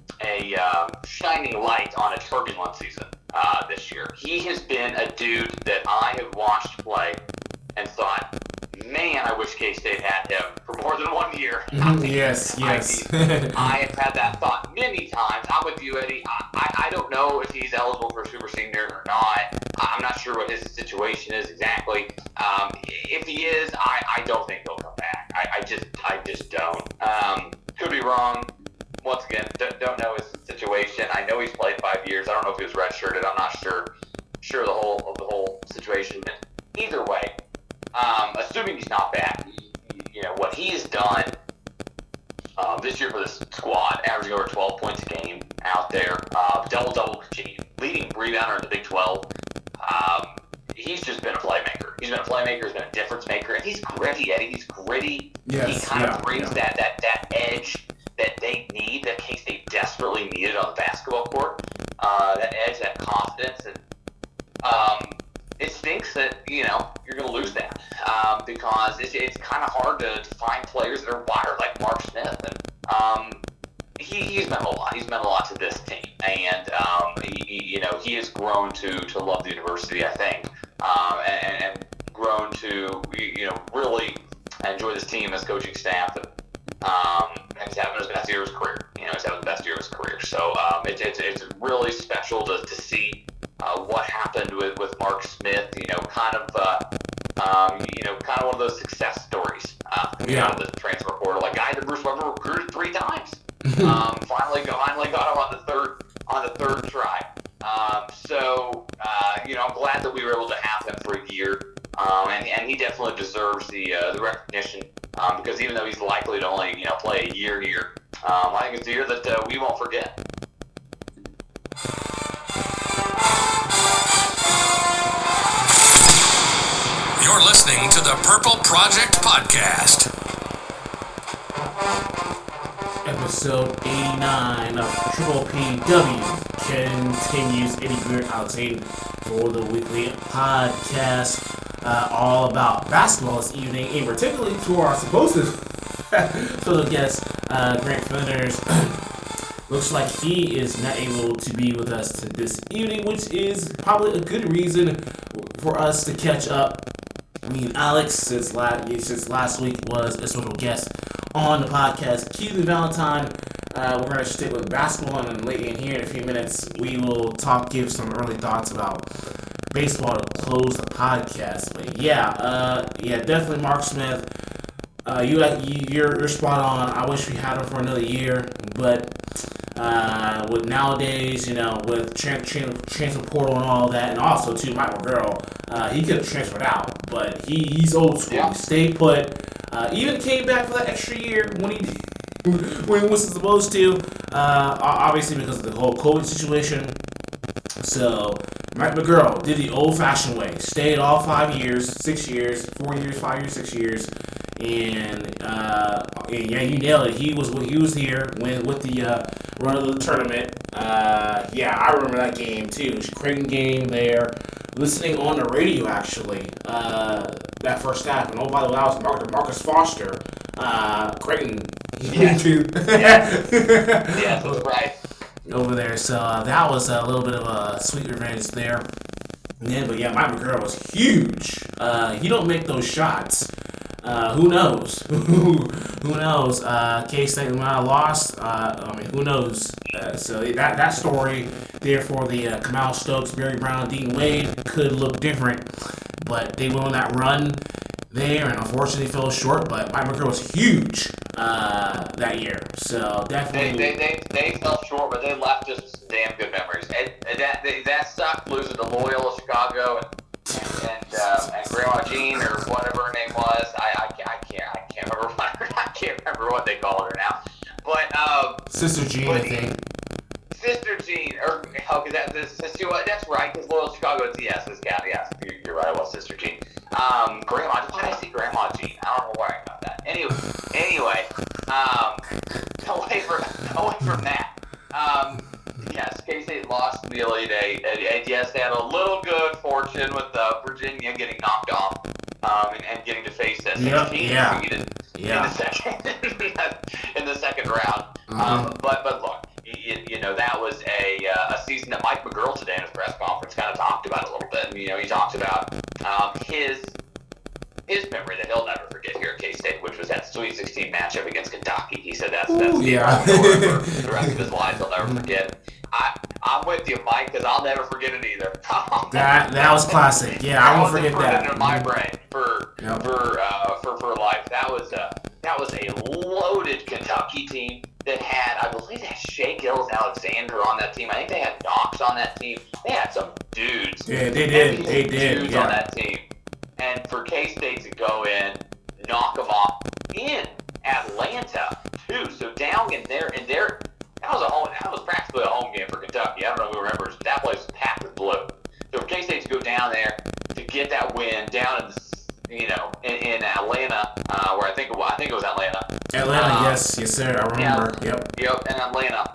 shining light on a turbulent season this year. He has been a dude that I have watched play and thought, man, I wish K-State had him for more than 1 year. Yes. I have had that thought many times. I'm with you, Eddie. I don't know if he's eligible for a super senior or not. I'm not sure what his situation is exactly. If he is, I don't think he'll come back. I just don't. Could be wrong. Once again, don't know his situation. I know he's played 5 years. I don't know if he was redshirted. I'm not sure the whole situation. But either way, assuming he's not back, you know what he has done this year for this squad, averaging over 12 points a game out there, double leading rebounder in the Big 12. He's just been a playmaker. He's been a difference maker, and he's gritty, Eddie. He's gritty. Yes, he kind of brings that edge that they need, that K-State desperately needed on the basketball court. That edge, that confidence, and it stinks that, you know, you're going to lose that because it's kind of hard to find players that are wired like Mark Smith, and he's meant a lot. He's meant a lot to this team, and he has grown to love the university, I think, and grown to really enjoy this team, as coaching staff, and he's having his best year of his career. He's having the best year of his career. So it's really special to see what happened with Mark Smith. Kind of one of those success stories. The transfer portal, a guy that Bruce Weber recruited 3 times. Finally got him on the third try. I'm glad that we were able to have him for a year. And he definitely deserves the recognition because even though he's likely to only play a year here, I think it's a year that we won't forget. You're listening to the Purple Project Podcast. episode 89 of Triple PW continues. Eddie Greer, Alex Hayden for the weekly podcast, all about basketball this evening, and particularly to our supposed guest, Grant Fenders. Looks like he is not able to be with us this evening, which is probably a good reason for us to catch up. I mean, Alex, since last week, was a special guest on the podcast. Keith Valentine, we're going to stick with basketball, and later in here in a few minutes, we will give some early thoughts about baseball to close the podcast. But yeah, definitely Mark Smith. You're spot on. I wish we had him for another year, but with nowadays, with transfer portal and all that, and also too, Mike McGurl, he could have transferred out, but he's old school. Yeah. He stayed put. Even came back for that extra year when he was supposed to. Obviously because of the whole COVID situation. So Mike McGurl did the old-fashioned way. Stayed all 5 years, 6 years, 4 years, 5 years, 6 years. And yeah, you nailed it. He was here with the run of the tournament. Yeah, I remember that game too. Creighton game there. Listening on the radio actually. That first half. And oh, by the way, that was Marcus Foster. Creighton. Yeah. Yeah, that's right. Over there. So that was a little bit of a sweet revenge there. But yeah, Mike McGurl was huge. He don't make those shots. Who knows? Who knows? K-State might have lost. Who knows? So that story there for the Kamal Stokes, Barry Brown, Dean Wade could look different, but they went on that run there and unfortunately fell short. But Mike McGurl was huge that year, so definitely they fell short, but they left just damn good memories. And that sucked losing to Loyola Chicago and Grandma Jean or whatever her name was. I can't remember I can't remember what they call her now. But Sister Jean, I think. Sister Jean, that's right, because Loyola Chicago is yes, you're right, it was Sister Jean. Grandma, why did I say Grandma Jean? I don't know why I got that. Anyway, away from that. Yes, K-State lost the Elite Eight, and yes, they had a little good fortune with Virginia getting knocked off, and getting to face that 16 in the second round. But look, that was a season that Mike McGurl today in his press conference kind of talked about a little bit. And, he talked about his memory that he'll never forget here at K-State, which was that Sweet 16 matchup against Kentucky. He said that's the the rest of his life he'll never forget. I'm with you, Mike, because I'll never forget it either. That was classic. Yeah, I won't forget that. In my brain for life. That was a loaded Kentucky team that had, I believe they had Shea Gilgeous-Alexander on that team. I think they had Knox on that team. They had some dudes. Yeah, they did. Dudes on that team. And for K-State to go in, knock them off in Atlanta too. So down in there, that was practically a home game for Kentucky. I don't know who remembers. That place was packed with blue. So for K-State to go down there to get that win down in Atlanta, where I think it was Atlanta. Atlanta, yes, sir. I remember. Yep, in Atlanta.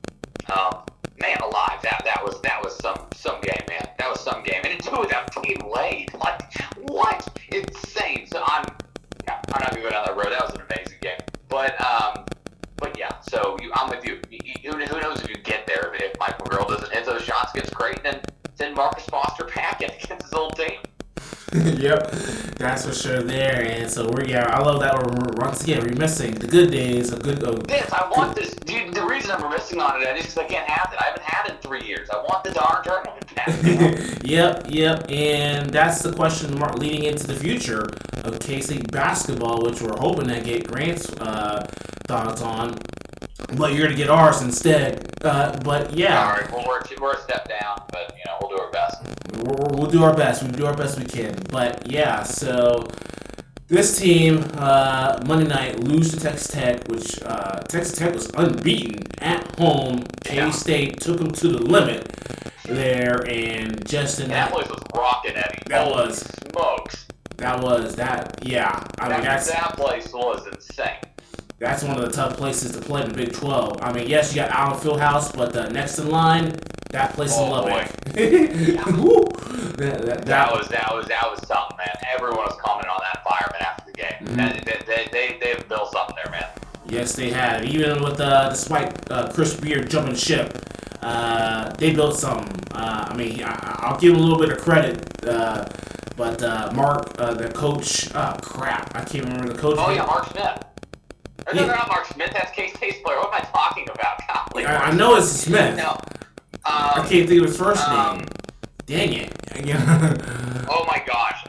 Man alive, that was some game, man. That was some game, and to do it without Dean Wade, like what? Insane. So I'm not gonna go down that road. That was an amazing game, but yeah. So I'm with you. Who knows if you get there if Mike McGurl doesn't hit those shots against Creighton and send Marcus Foster packing against his old team. Yep, that's for sure there. And so I love that we're once again reminiscing the good days of good. Yes, I want this. Dude, the reason I'm reminiscing on it is because I can't have it. I haven't had it in 3 years. I want the darn tournament back. Yep, and that's the question mark leading into the future of K-State basketball, which we're hoping to get Grant's thoughts on. But you're gonna get ours instead. But yeah. All right. Well, we're a step down, but we'll do our best. We'll do our best. We'll do our best we can. But yeah, so this team Monday night lose to Texas Tech, which Texas Tech was unbeaten at home. K-State took them to the limit there, and just in that place was rocking, Eddie. That was smokes. That was that. Yeah, that place was insane. that's one of the tough places to play in the Big 12. I mean, yes, you got Allen Fieldhouse, but next in line, that place in Lubbock. Woo. That was something, man. Everyone was commenting on that environment after the game. They have built something there, man. Yes, they have. Even with despite Chris Beard jumping ship, they built something. I mean, I'll give him a little bit of credit. But Mark, the coach, crap, I can't remember the coach. Oh yeah, Mark Smith. No, not Mark Smith. That's K-State's player. What am I talking about? Golly, I know it's Smith. No. I can't think of his first name. Dang it. Oh my gosh.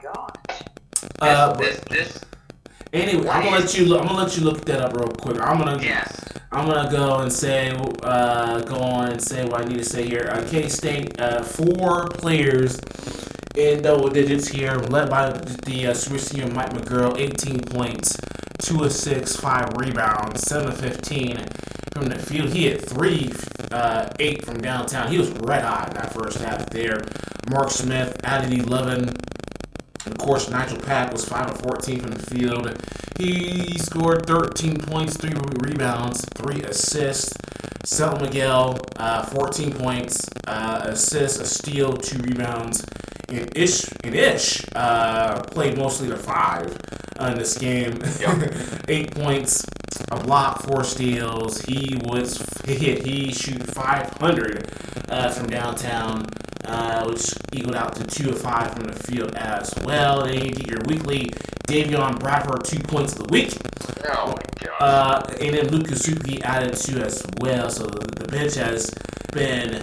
This. Anyway, I'm gonna let you look that up real quick. I'm gonna go on and say what I need to say here. K-State, 4 players in double digits here, led by the super senior Mike McGurl, 18 points, 2 assists, 5 rebounds, 7 of 15 from the field. He had 8 from downtown. He was red hot in that first half there. Mark Smith added 11. And of course, Nigel Pack was 5 of 14 from the field. He scored 13 points, 3 rebounds, 3 assists. Selton Miguel, 14 points, assists, a steal, 2 rebounds. And Ish played mostly the 5 in this game. Yep. 8 points, a block, 4 steals. He shoot 500 from downtown, which equaled out to 2 of 5 from the field as well. Then you get your weekly Davion Bradford 2 points of the week. Oh my gosh. And then Luke Kusupi added 2 as well. So the bench has been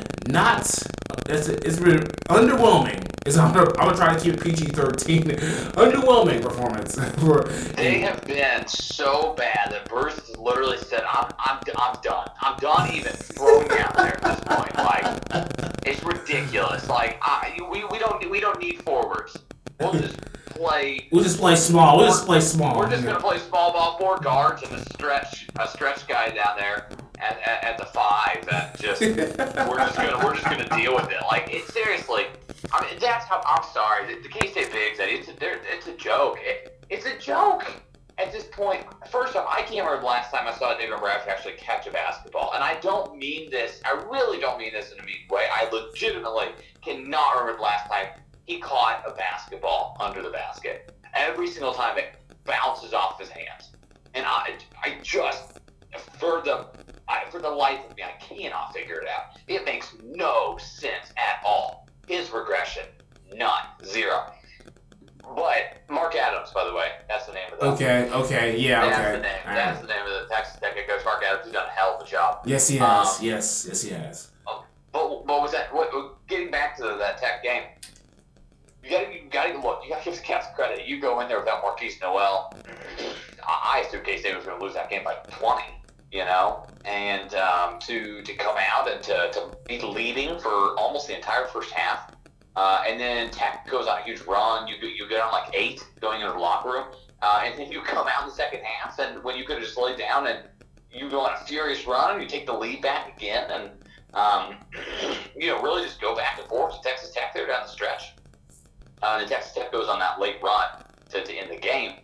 it's been underwhelming. I'm gonna try to keep it PG-13. Underwhelming performance. They have been so bad that Bruce literally said, "I'm done. I'm done even throwing me out there at this point. Like, it's ridiculous. Like, we don't need forwards. We'll just play. We'll just play small. We're just gonna play small ball, 4 guards, and a stretch guy down there at the 5. And just we're just gonna deal with it. Like, it seriously." I mean, that's how. I'm sorry. The K-State Bigs, it's a joke. It's a joke at this point. First off, I can't remember the last time I saw David Bradford actually catch a basketball, and I don't mean this. I really don't mean this in a mean way. I legitimately cannot remember the last time he caught a basketball under the basket. Every single time it bounces off his hands, and I just for the life of me, I cannot figure it out. It makes no sense at all. His regression, none, 0. But Mark Adams, by the way, that's the name of the. Okay, yeah, that's okay. The name. That's the name of the Texas Tech head coach, Mark Adams. He's done a hell of a job. Yes, he has. Yes, he has. But what was that? Getting back to that Tech game, you gotta look. You gotta give the Cats credit. You go in there without Marquise Noel. I assumed K-State was going to lose that game by 20. You know, and to come out and to be leading for almost the entire first half, and then Tech goes on a huge run. You get on like 8 going into the locker room, and then you come out in the second half, and when you could have just laid down and you go on a furious run and you take the lead back again, and really just go back and forth to Texas Tech there down the stretch. And Texas Tech goes on that late run to end the game.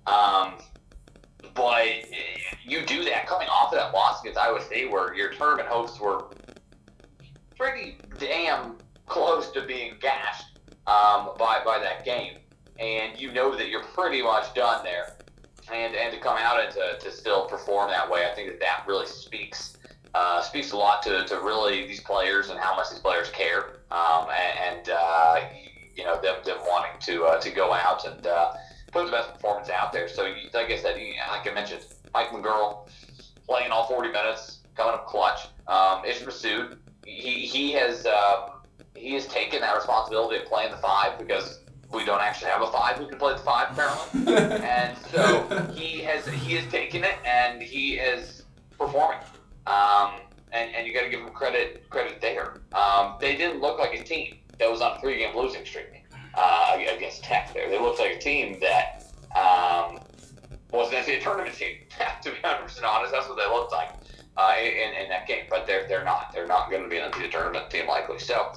But you do that coming off of that loss against Iowa State, where your tournament hopes were pretty damn close to being gashed by that game, and you know that you're pretty much done there, and to come out and to still perform that way, I think that really speaks a lot to really these players and how much these players care, and them wanting to go out and put the best performance out there. So, like I said, like I mentioned, Mike McGurl playing all 40 minutes, coming up clutch. Ish Masood, he has taken that responsibility of playing the 5 because we don't actually have a 5 who can play the 5 apparently, and so he has taken it and he is performing. And you got to give him credit there. They didn't look like a team that was on a 3-game losing streak against Tech there. They looked like a team that wasn't actually a tournament team, to be 100% honest. That's what they looked like in that game. But they're not. They're not going to be an NCAA tournament team likely. So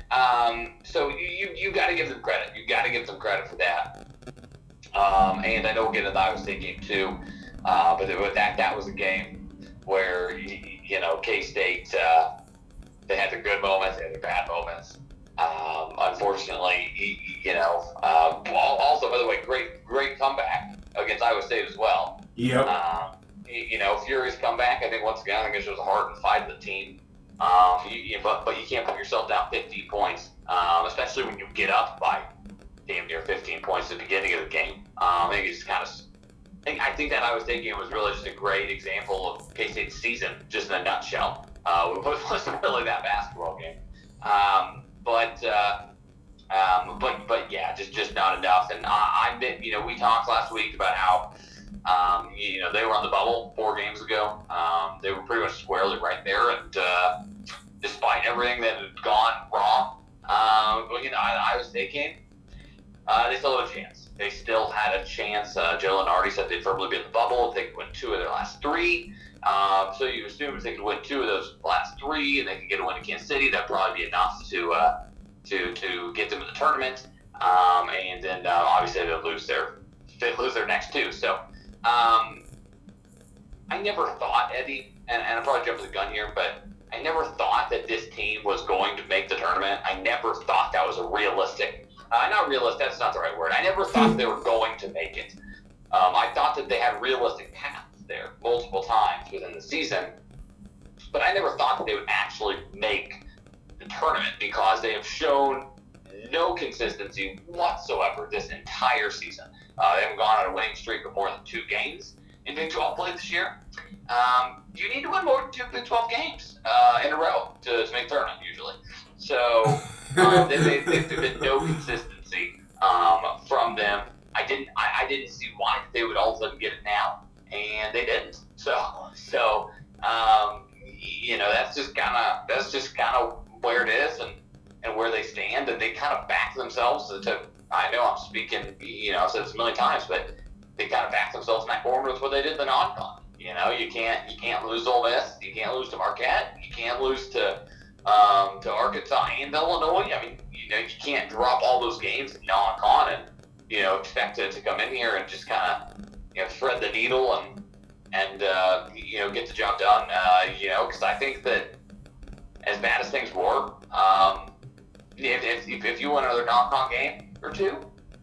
you got to give them credit. You got to give them credit for that. And I know we'll get into the Iowa State game too. But that was a game where, K-State, they had their good moments and their bad moments. Unfortunately, also, by the way, great comeback against Iowa State as well. Yep. Furious comeback. I think once again, I think it shows the heart and fight of the team. But you can't put yourself down 15 points, especially when you get up by damn near 15 points at the beginning of the game. I think that Iowa State game was really just a great example of K-State's season, just in a nutshell. It wasn't really that basketball game. But yeah, just not enough. And we talked last week about how, they were on the bubble 4 games ago. They were pretty much squarely right there. And despite everything that had gone wrong, Iowa State game, they still had a chance. They still had a chance. Joe Lunardi said they'd firmly be in the bubble if they could win 2 of their last 3. So you assume if they could win 2 of those last 3 and they could get a win in Kansas City, that'd probably be enough to get them in the tournament. And then obviously they'd lose their next 2. So I never thought, Eddie, and I'm probably jumping the gun here, but I never thought that this team was going to make the tournament. I never thought that was a realistic. Not realistic, that's not the right word. I never thought they were going to make it. I thought that they had realistic paths there multiple times within the season, but I never thought that they would actually make the tournament because they have shown no consistency whatsoever this entire season. They haven't gone on a winning streak of more than 2 games in Big 12 play this year. You need to win more than 2 Big 12 games in a row to make the tournament usually. So there's been no consistency from them. I didn't see why they would all of a sudden get it now, and they didn't. So that's just kind of where it is and where they stand, and they kind of back themselves to. I know I'm speaking. I've said this a million times, but they kind of back themselves in that corner with what they did in the non-con. You can't lose Ole Miss. You can't lose to Marquette. You can't lose to Arkansas and Illinois. I mean, you can't drop all those games in non-con and expect to come in here and just kind of thread the needle and get the job done. Because I think that as bad as things were, if you win another non-con game or 2,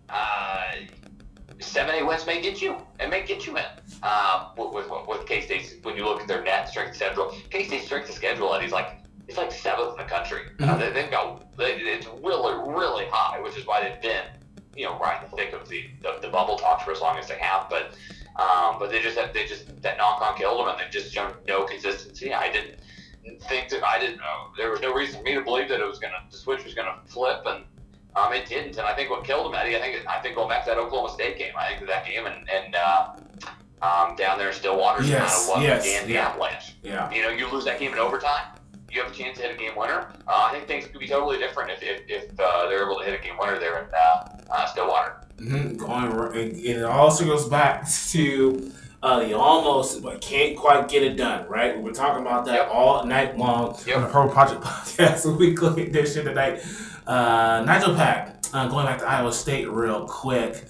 7-8 wins may get you. It may get you in. With K-State's, when you look at their net strength of schedule, K-State's strength of schedule, and it's like 7th in the country. It's really, really high, which is why they've been, right in the thick of the bubble talks for as long as they have. But that non-con killed them, and they've just shown no consistency. I didn't know. There was no reason for me to believe that the switch was gonna flip, and it didn't. And I think what killed them, Eddie, I think going back to that Oklahoma State game, I think that game and down there in Stillwater is kind of what began the avalanche. Yeah. You lose that game in overtime, you have a chance to hit a game winner. I think things could be totally different if they're able to hit a game winner there in Stillwater. Mm-hmm. It also goes back to the almost but can't quite get it done, right? We've been talking about that all night long on the Pro Project Podcast, a weekly edition tonight. Nigel Pack, going back to Iowa State real quick.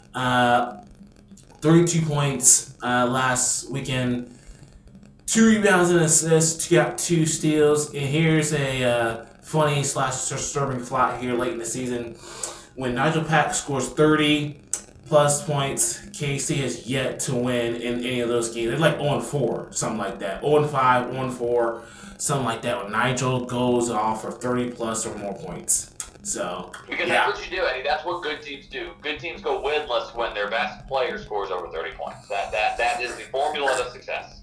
32 points last weekend. 2 rebounds and assists. Got 2 steals. And here's a funny / disturbing flat here late in the season. When Nigel Pack scores 30 plus points, KC has yet to win in any of those games. They're like 0-4, something like that. 0-5, 0-4, something like that. When Nigel goes off for 30 plus or more points. So, because that's what you do, Eddie. That's what good teams do. Good teams go winless when their best player scores over 30 points. That is the formula of success.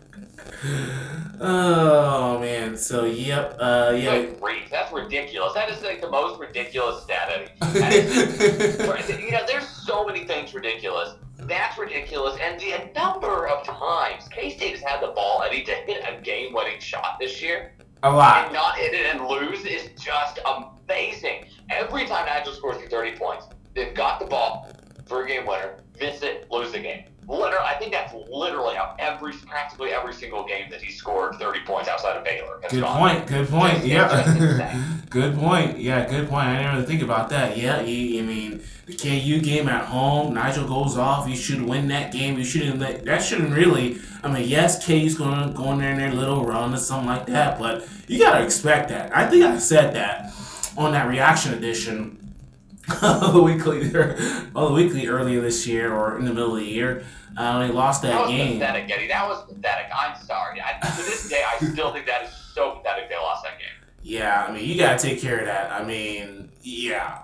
Oh man. So That's ridiculous. That is like the most ridiculous stat, Eddie. There's so many things ridiculous. That's ridiculous. And the number of times K-State has had the ball, Eddie, to hit a game-winning shot this year. A lot. And not hit it and lose is just amazing. Every time Nigel scores for 30 points, they've got the ball for a game winner, miss it, lose the game. Literally, I think that's literally how practically every single game that he scored 30 points outside of Baylor has gone. Good point. Yeah. Good point. Yeah, good point. I didn't really think about that. Yeah, I mean, the KU game at home, Nigel goes off. You should win that game. You shouldn't let that. Shouldn't really. I mean, yes, KU's going to go in there in their little run or something like that, but you gotta expect that. I think I said that on that reaction edition of the weekly earlier this year or in the middle of the year. They lost that game. That was pathetic, Eddie. That was pathetic. I'm sorry. To this day, I still think that is so pathetic they lost that game. Yeah, I mean, you gotta take care of that. I mean, yeah,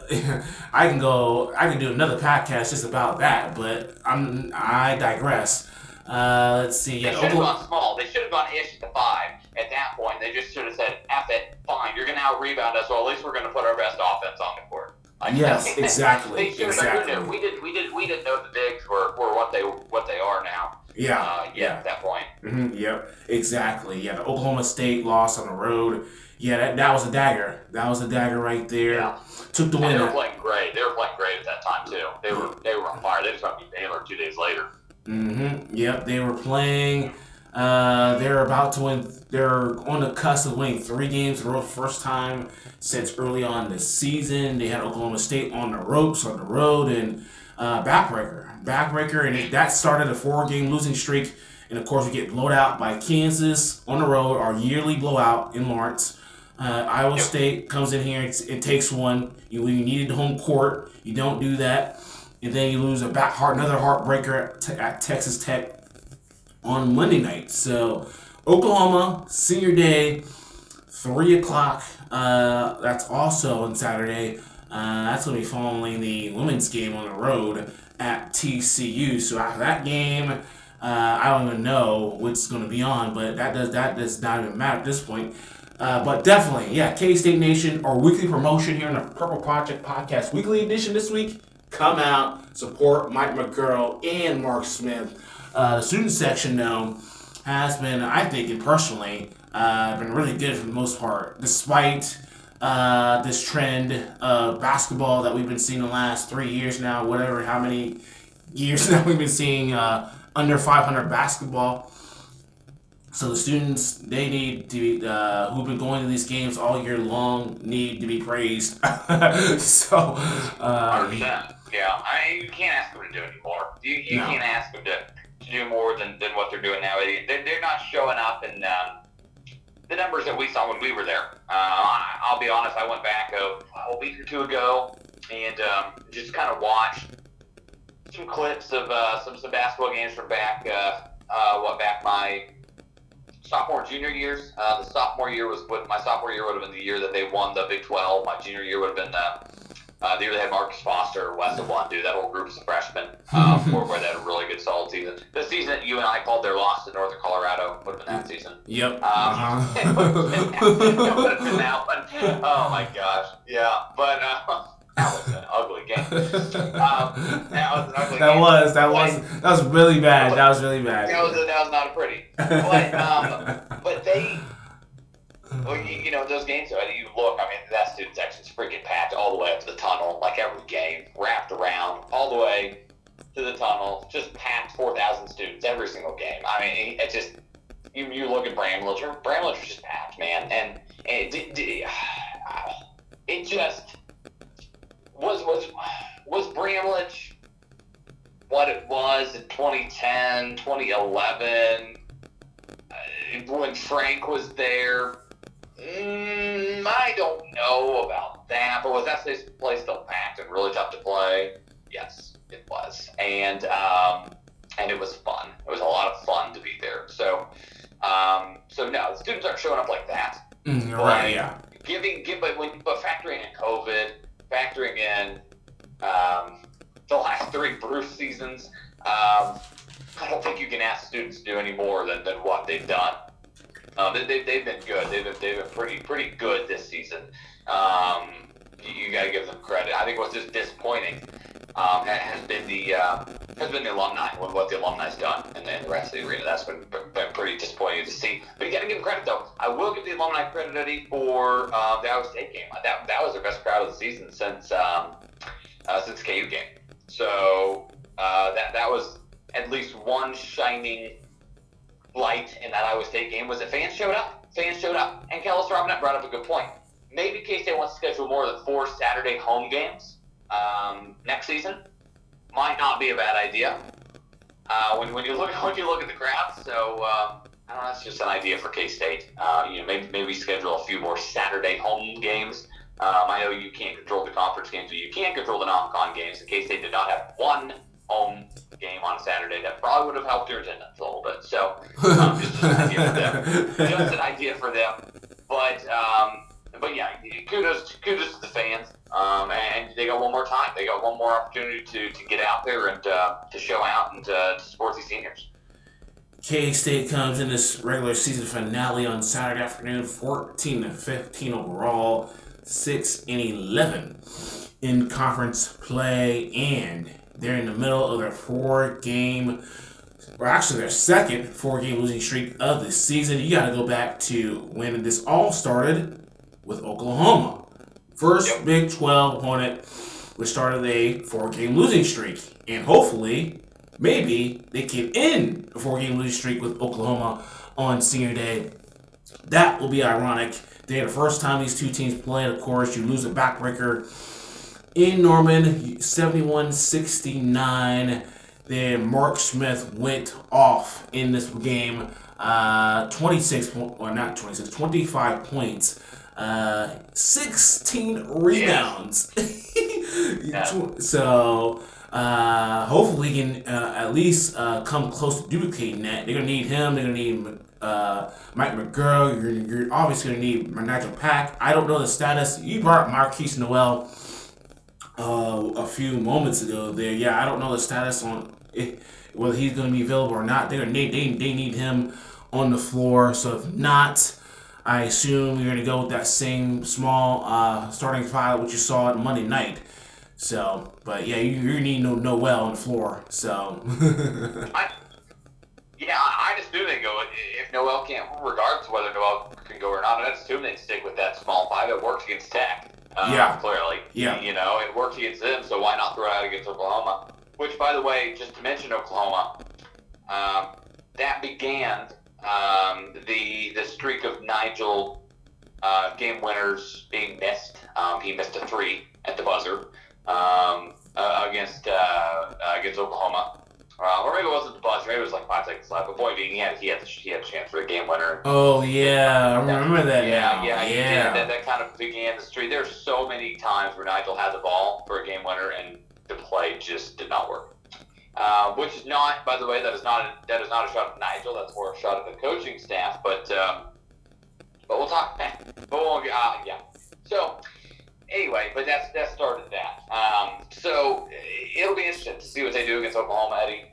I can do another podcast just about that, but I digress. Let's see. They should have gone small. They should have gone ish to 5 at that point. They just should have said, "F it, fine. You're gonna out rebound us, well at least we're gonna put our best offense on the court." Yes, exactly. They should have. Exactly. We didn't know the bigs were what they are now. Yeah. At that point. Mm-hmm, yep. Exactly. Yeah. The Oklahoma State loss on the road. Yeah, that was a dagger. That was a dagger right there. Yeah. Took the win. They were playing great. They were playing great at that time too. They were on fire. They just got beat Baylor 2 days later. Mm-hmm. Yep. They were playing. They're about to win. They're on the cusp of winning 3 games in a row, first time since early on this season. They had Oklahoma State on the ropes on the road and backbreaker, and that started a 4-game losing streak. And of course, we get blowed out by Kansas on the road, our yearly blowout in Lawrence. Iowa State comes in here and takes one. You needed the home court. You don't do that. And then you lose another heartbreaker at Texas Tech on Monday night. So Oklahoma, senior day, 3 o'clock. That's also on Saturday. That's going to be following the women's game on the road at TCU. So after that game, I don't even know what's going to be on, but that does not even matter at this point. But definitely, yeah, K-State Nation, our weekly promotion here in the Purple Project Podcast Weekly Edition this week. Come out, support Mike McGurl and Mark Smith. The student section, though, has been, I think, and personally, been really good for the most part, despite this trend of basketball that we've been seeing the last 3 years now, how many years now we've been seeing under 500 basketball. So the students, they need to be, who've been going to these games all year long, need to be praised. So, 100%. Yeah, you can't ask them to do any more. You can't ask them to do more than what they're doing now. They're not showing up in the numbers that we saw when we were there. I'll be honest, I went back a week or 2 ago and just kind of watched some clips of some basketball games from back my sophomore and junior years. The sophomore year my sophomore year would have been the year that they won the Big 12. My junior year would have been the year they had Marcus Foster, Wes Iwundu, that whole group of freshmen, where they had a really good solid season. The season that you and I called their loss to Northern Colorado would have been that season. Yep. It would have been that one. Oh my gosh. Yeah. But that was an ugly game. That was really bad. That was really bad. That was not a pretty. But they, those games, you look, I mean, that student section's freaking packed all the way up to the tunnel, like every game, wrapped around, all the way to the tunnel, just packed 4,000 students every single game. I mean, it just, you look at Bramlage was just packed, man, and it just was Bramlage what it was in 2010, 2011, when Frank was there. I don't know about that, but was that place still packed and really tough to play? Yes, it was, and it was fun. It was a lot of fun to be there. So no, the students aren't showing up like that. Right? Yeah. But factoring in COVID, factoring in the last 3 Bruce seasons, I don't think you can ask students to do any more than what they've done. They've been good. They've been pretty good this season. You got to give them credit. I think what's just disappointing has been the alumni, what the alumni's done, and then the rest of the arena. That's been pretty disappointing to see. But you got to give them credit though. I will give the alumni credit, Eddie, for the Iowa State game. That was their best crowd of the season since the KU game. So that was at least one shining light in that Iowa State game was that fans showed up. And Kellis Robinette brought up a good point. maybe K-State wants to schedule more than 4 Saturday home games next season. Might not be a bad idea. When you look at the crowd, so I don't know. That's just an idea for K-State. Maybe schedule a few more Saturday home games. I know you can't control the conference games, but you can control the non-con games. And K-State did not have one home game on Saturday. That probably would have helped your attendance a little bit. So just an idea for them. Just an idea for them. But yeah, kudos to the fans. And they got one more time. They got one more opportunity to get out there and to show out and to support these seniors. K-State comes in this regular season finale on Saturday afternoon, 14-15 overall, 6-11 in conference play, and they're in the middle of their their second 4-game losing streak of the season. You got to go back to when this all started with Oklahoma. First Big 12 opponent, which started a 4-game losing streak. And hopefully, maybe they can end a 4-game losing streak with Oklahoma on senior day. That will be ironic. The first time these two teams played, of course, you lose a backbreaker in Norman, 71-69. Then Mark Smith went off in this game, 25 points. 16 rebounds. So hopefully he can at least come close to duplicating that. They're gonna need him. They're gonna need Mike McGurl. You're obviously gonna need Nigel Pack. I don't know the status. You brought up Marquise Noel a few moments ago there. Yeah, I don't know the status on whether he's gonna be available or not. They need him on the floor. So if not, I assume you're going to go with that same small starting five which you saw on Monday night. So, but yeah, you need Noel on the floor. So, I just assume they go if Noel can't, regardless of whether Noel can go or not. I just assume they stick with that small five. It works against Tech. Clearly. Yeah. It works against them. So why not throw it out against Oklahoma? Which, by the way, just to mention Oklahoma, that began the streak of Nigel game winners being missed. He missed a 3 at the buzzer against Oklahoma. Or maybe it wasn't the buzzer. Maybe it was like 5 seconds left. But point being, he had a chance for a game winner. Oh yeah, I remember that. Yeah. That kind of began the streak. There's so many times where Nigel had the ball for a game winner and the play just did not work. Which is not, by the way, that is not a shot at Nigel. That's more a shot at the coaching staff. But we'll talk. So anyway, but that started that. So it'll be interesting to see what they do against Oklahoma, Eddie.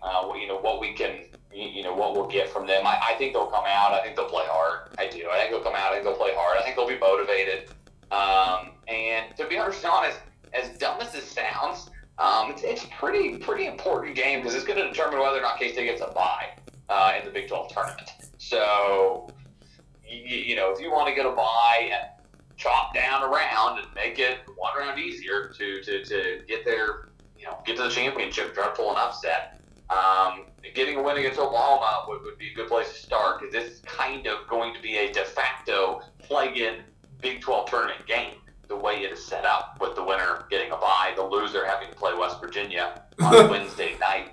What we'll get from them. I think they'll come out. I think they'll play hard. I do. I think they'll come out. I think they'll play hard. I think they'll be motivated. And to be honest, as dumb as this sounds, it's a pretty important game because it's going to determine whether or not K-State gets a bye in the Big 12 tournament. So, if you want to get a bye and chop down around and make it one round easier to get there, get to the championship, try to pull an upset. Getting a win against Oklahoma would be a good place to start because this is kind of going to be a de facto play-in Big 12 tournament game. The way it is set up, with the winner getting a bye, the loser having to play West Virginia on Wednesday night.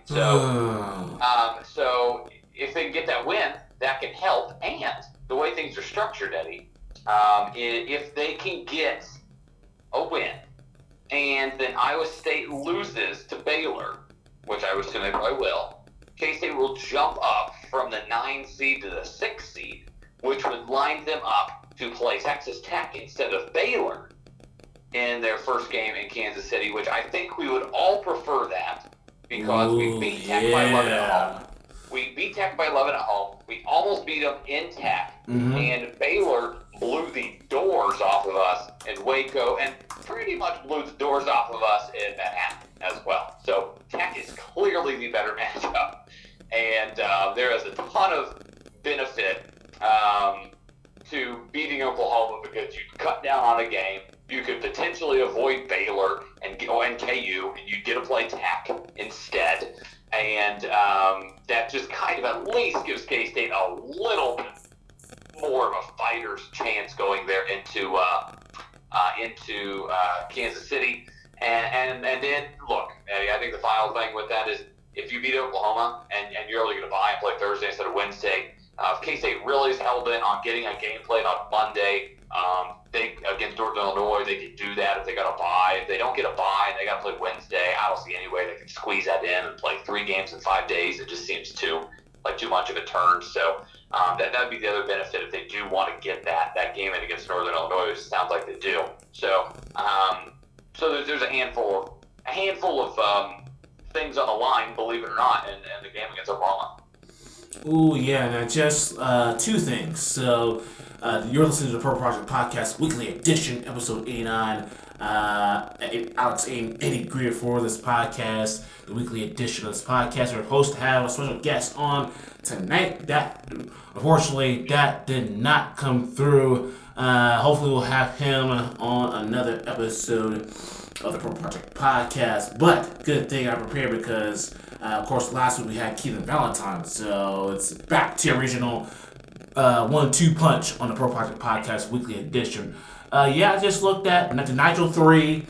So if they can get that win, that can help. And the way things are structured, Eddie, if they can get a win, and then Iowa State loses to Baylor, which I assume they probably will, K-State will jump up from the 9 seed to the 6 seed, which would line them up to play Texas Tech instead of Baylor in their first game in Kansas City, which I think we would all prefer that because we beat Tech by 11 at home. We beat Tech by 11 at home. We almost beat them in Tech. Mm-hmm. And Baylor blew the doors off of us in Waco and pretty much blew the doors off of us in Manhattan as well. So Tech is clearly the better matchup. And there is a ton of benefit to beating Oklahoma because you cut down on a game. You could potentially avoid Baylor and KU, and you'd get to play Tech instead. And that just kind of at least gives K-State a little bit more of a fighter's chance going there into into Kansas City. And then, look, I think the final thing with that is if you beat Oklahoma and you're only going to buy and play Thursday instead of Wednesday, if K-State really is hell-bent on getting a game played on Monday, against Northern Illinois, they could do that if they got a bye. If they don't get a bye and they got to play Wednesday, I don't see any way they can squeeze that in and play 3 games in 5 days. It just seems too much of a turn. So that would be the other benefit if they do want to get that game in against Northern Illinois, which sounds like they do. So there's a handful of things on the line, believe it or not, in the game against Oklahoma. Ooh, yeah, now just 2 things. So, you're listening to the Pro Project Podcast Weekly Edition, episode 89. Alex and Eddie Greer for this podcast, the weekly edition of this podcast. We're supposed to have a special guest on tonight. That, unfortunately, that did not come through. Hopefully, we'll have him on another episode of the Pro Project Podcast. But, good thing I prepared because, of course, last week we had Keelan Valentine. So, it's back to original 1-2 punch on the Pro Project Podcast Weekly Edition. I just looked at the Nigel 3.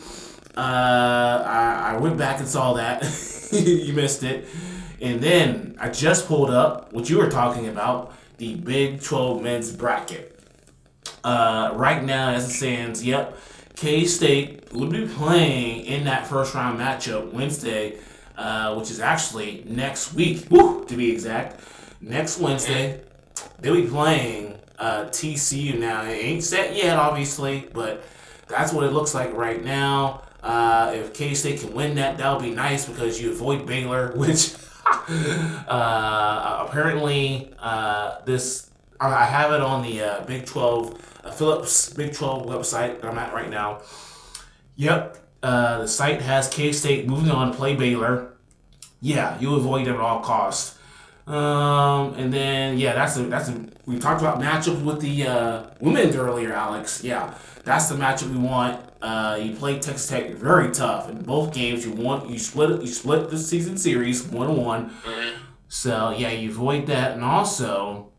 I went back and saw that. You missed it. And then I just pulled up what you were talking about, the Big 12 men's bracket. Right now, as it stands, K-State would be playing in that first round matchup Wednesday, which is actually next week, to be exact. Next Wednesday, they'll be playing TCU. Now, it ain't set yet, obviously, but that's what it looks like right now. If K-State can win that'll be nice because you avoid Baylor, which apparently I have it on the Big 12, Phillips Big 12 website that I'm at right now. The site has K-State moving on to play Baylor. You avoid them at all costs. And then we talked about matchups with the women's earlier, Alex. That's the matchup we want. You play Texas Tech very tough in both games. You split the season series 1-1. So you avoid that, and also,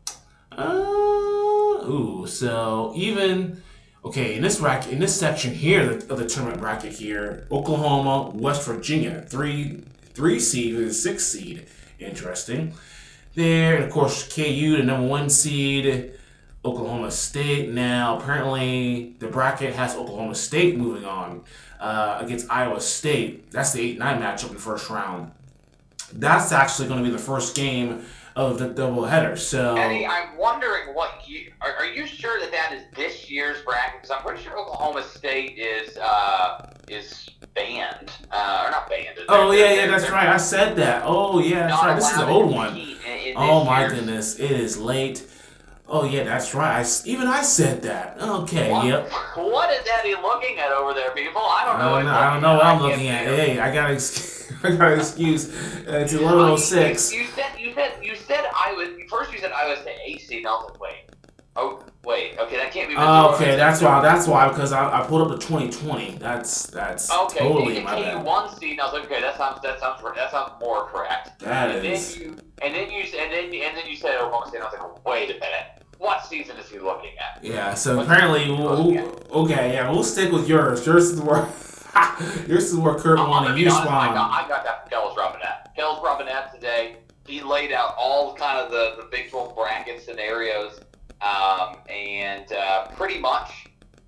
in this section here of the tournament bracket here, Oklahoma, West Virginia, 3 seed and 6 seed. Interesting. There, and of course, KU, the number 1 seed, Oklahoma State. Now, apparently, the bracket has Oklahoma State moving on against Iowa State. That's the 8-9 matchup in the first round. That's actually going to be the first game of the doubleheader. So, Eddie, I'm wondering what year. Are you sure that is this year's bracket? Because I'm pretty sure Oklahoma State is banned, or not banned. That's right. I said that. That's right. This is the old one. Oh my goodness, it is late. That's right. I said that. Okay, What is Eddie looking at over there, people? I don't know. I don't know what I'm looking at. Hey, I got an excuse. It's 11:06. You said Iowa. First, you said Iowa State 8 seed. And I was like, wait. Oh, wait. Okay, that can't be. Okay, that's why. Because I pulled up the 2020. That's okay. Totally my bad. 1 seed. And I was like, okay, that sounds more correct. And then you said Oklahoma State. And I was like, wait a minute. What season is he looking at? Yeah. So apparently, we'll stick with yours. Yours is where Kurt wanted you spawn. I got that from Kellis Robinette. Kellis Robinette today. He laid out all kind of the Big 12 bracket scenarios. And pretty much,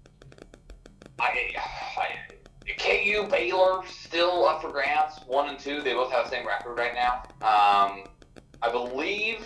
KU, Baylor still up for grabs. 1 and 2, they both have the same record right now. I believe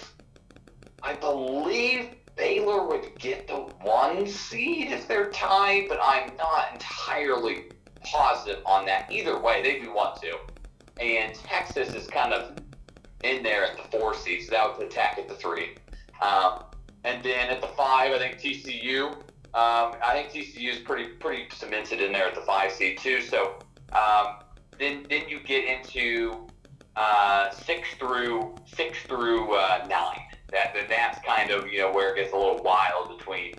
Baylor would get the 1 seed if they're tied, but I'm not entirely positive on that. Either way, they do 1-2, and Texas is kind of in there at the 4 seed, so that would put Tech at the 3. And then at the 5, I think TCU. TCU is pretty cemented in there at the 5 seed too. So then you get into 6 through 9. That's kind of where it gets a little wild between.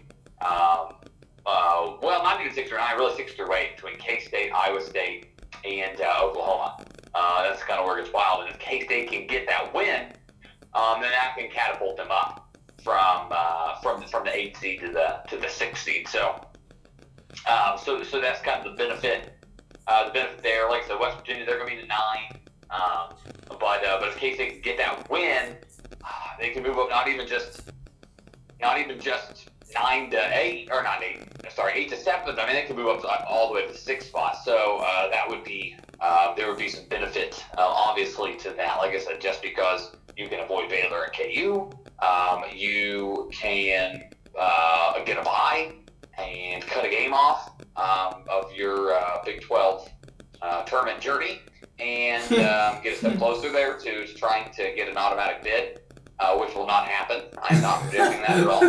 Not even 6 through 9, really 6 through 8 between K-State, Iowa State, and Oklahoma. That's kind of where it gets wild. And if K-State can get that win, then that can catapult them up from the 8th seed to the 6th seed. So But if K-State can get that win, they can move up not even just 9-8 or not 8. Sorry, 8-7. I mean, they can move up all the way to the 6th spot. So that would be there would be some benefit, obviously, to that. Like I said, just because you can avoid Baylor and KU, you can get a bye and cut a game off of your Big 12 tournament journey and get a step closer there to trying to get an automatic bid. Which will not happen. I'm not predicting that at all.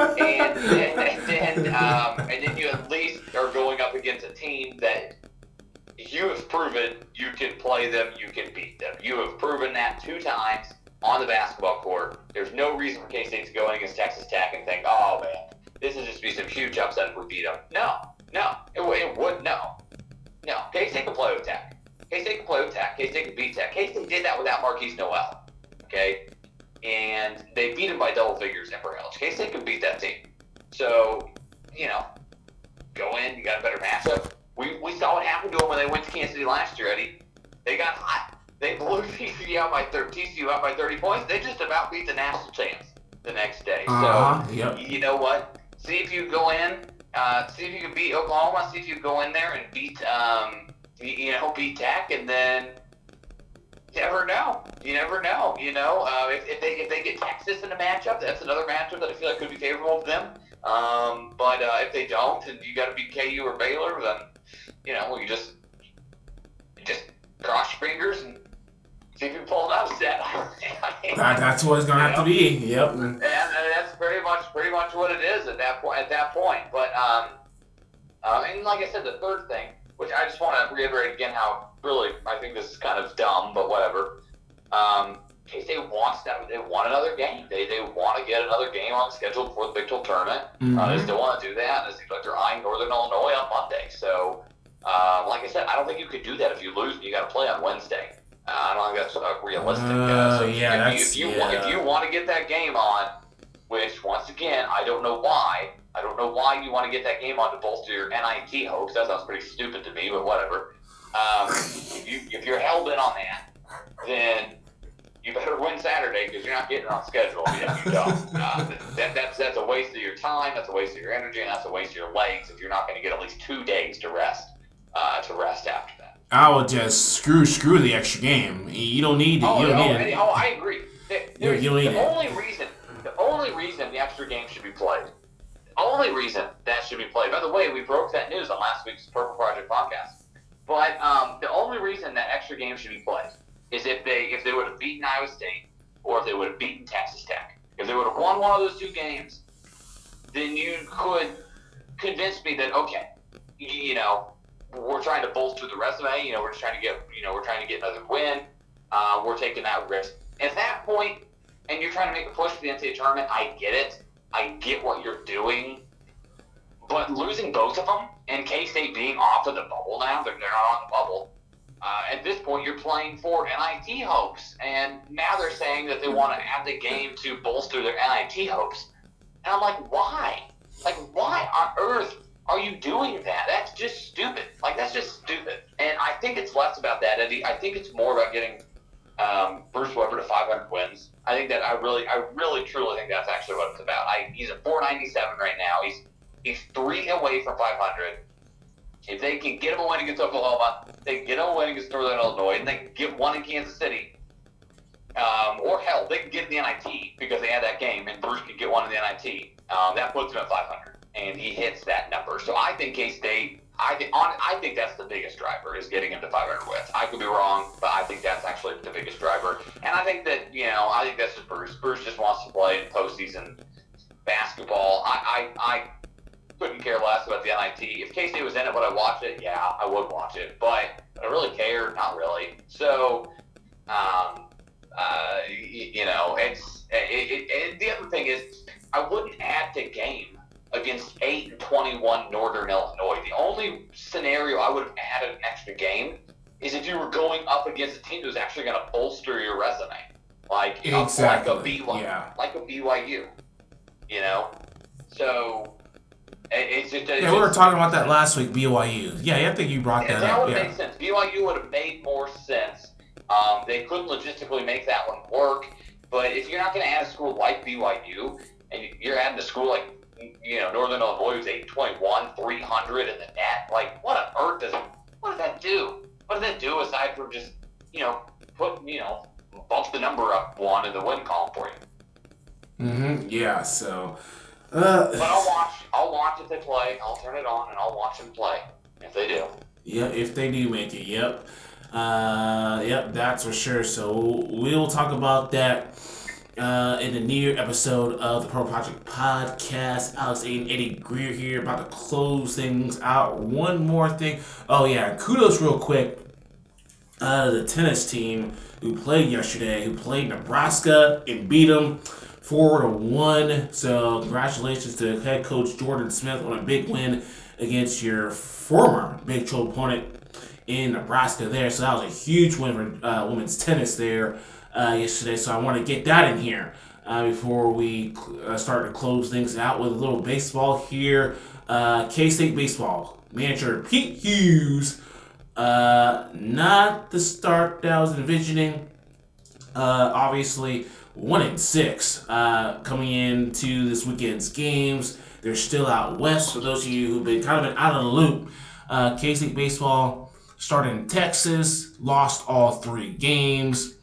And then you at least are going up against a team that you have proven you can play them, you can beat them. You have proven that 2 times on the basketball court. There's no reason for K-State to go in against Texas Tech and think, oh man, this is just be some huge upset if we beat them. No, it would. No. K-State can play with Tech. K-State can beat Tech. K-State did that without Marquise Noel. Okay. And they beat him by double figures in Brunel. K-State can beat that team. So, go in, you got a better matchup. We saw what happened to them when they went to Kansas City last year, Eddie. They got hot. They blew TCU out by 30 points. They just about beat the national champs the next day. You know what? See if you go in, see if you can beat Oklahoma, see if you go in there and beat beat Tech, and then you never know. If they get Texas in a matchup, that's another matchup that I feel like could be favorable to them. But if they don't, and you got to beat KU or Baylor, then you just cross your fingers and see if you pull an upset. That's what it's gonna have to be. Yep. And that's pretty much what it is at that point. But and like I said, the third thing, which I just want to reiterate again, how really I think this is kind of dumb, but whatever. K-State wants that. They want another game. They want to get another game on the schedule before the Big 12 tournament. They still want to do that. It seems like they're eyeing Northern Illinois on Monday. So, like I said, I don't think you could do that if you lose and you got to play on Wednesday. I don't think that's realistic. If you want to get that game on, which once again I don't know why you want to get that game on to bolster your NIT hopes. That sounds pretty stupid to me, but whatever. If you're hell bent on that, then you better win Saturday because you're not getting on schedule if you don't. That's a waste of your time, that's a waste of your energy, and that's a waste of your legs if you're not going to get at least 2 days to rest after that. I would just screw the extra game. You don't need it. I agree. The only reason the extra game should be played. By the way, we broke that news on last week's Purple Project podcast. But the only reason that extra game should be played is if they would have beaten Iowa State or if they would have beaten Texas Tech. If they would have won one of those 2 games, then you could convince me that okay, we're trying to bolster the resume. We're just trying to get another win. We're taking that risk. At that point, and you're trying to make a push for the NCAA tournament, I get it. I get what you're doing. But losing both of them and K-State being off of the bubble now, they're not on the bubble. At this point, you're playing for NIT hopes. And now they're saying that they want to add the game to bolster their NIT hopes. And I'm like, why? Why on earth are you doing that? That's just stupid. That's just stupid. And I think it's less about that, Eddie. I think it's more about getting Bruce Weber to 500 wins. I think that I really truly think that's actually what it's about. He's at 497 right now. He's 3 away from 500. If they can get him a win against Oklahoma, they can get him a win against Northern Illinois, and they can get one in Kansas City, or hell, they can get the NIT because they had that game, and Bruce can get one in the NIT. That puts him at 500, and he hits that number. So I think K-State. I think that's the biggest driver is getting him to 500 wins. I could be wrong, but I think that's actually the biggest driver. And I think that I think that's just Bruce. Bruce just wants to play in postseason basketball. I couldn't care less about the NIT. If K-State was in it, would I watch it? Yeah, I would watch it. But I really care? Not really. So, the other thing is, I wouldn't add the game against 8-21 Northern Illinois. The only scenario I would have added an extra game is if you were going up against a team that was actually going to bolster your resume, like a BYU, So, It's just we were talking about that last week, BYU. Yeah, I think you brought that that up. would Yeah. make sense. BYU would have made more sense. They couldn't logistically make that one work. But if you're not going to add a school like BYU, and you're adding a school like, Northern Illinois who's 821, 300 in the net, like, what on earth what does that do? What does that do aside from just, bump the number up one in the win column for you? Mm-hmm. Yeah, so... But I'll watch if they play. I'll turn it on and I'll watch them play if they do. Yeah, if they do make it, yep. Yep, that's for sure. So we'll talk about that in the near episode of the Pro Project Podcast. Alex Aiden, Eddie Greer here, about to close things out. One more thing. Oh yeah, kudos real quick. The tennis team who played yesterday, who played Nebraska and beat them 4-1. So congratulations to head coach Jordan Smith on a big win against your former Big 12 opponent in Nebraska there. So that was a huge win for women's tennis there yesterday. So I want to get that in here before we start to close things out with a little baseball here. K-State baseball manager Pete Hughes, not the start that I was envisioning. Obviously 1-6 coming into this weekend's games. They're still out west. For those of you who've been out of the loop, K-State baseball started in Texas, lost all 3 games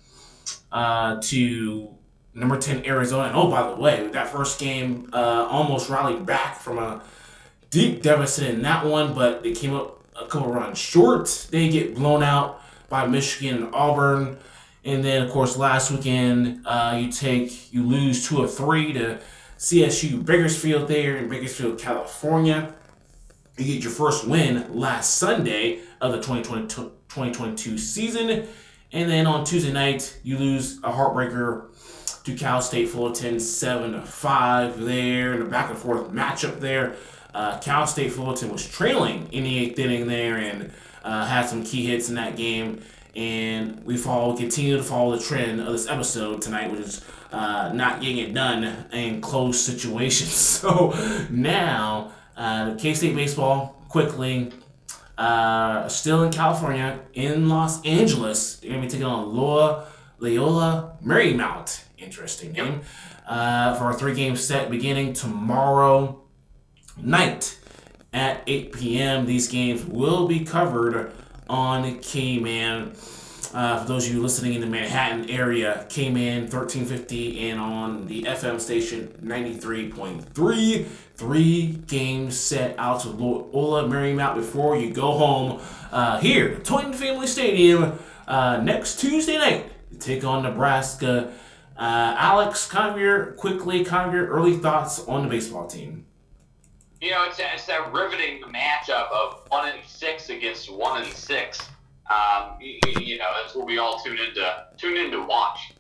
to number 10 Arizona. And oh, by the way, that first game almost rallied back from a deep deficit in that one, but they came up a couple runs short. They get blown out by Michigan and Auburn. And then, of course, last weekend, you lose 2 of 3 to CSU Bakersfield there in Bakersfield, California. You get your first win last Sunday of the 2022 season. And then on Tuesday night, you lose a heartbreaker to Cal State Fullerton 7-5 there in a back and forth matchup there. Cal State Fullerton was trailing in the 8th inning there and had some key hits in that game. And we continue to follow the trend of this episode tonight, which is not getting it done in close situations. So now, K-State baseball, quickly, still in California, in Los Angeles. They're going to be taking on Loyola Marymount. Interesting name. For a 3-game set beginning tomorrow night at 8 p.m. These games will be covered on K-Man. For those of you listening in the Manhattan area, K-Man 1350 and on the FM station 93.3. 3-game set out to Loyola Marymount before you go home here at Tointon Family Stadium next Tuesday night to take on Nebraska. Alex, kind of your early thoughts on the baseball team. It's that riveting matchup of 1-6 against 1-6. That's what we all tune in to watch.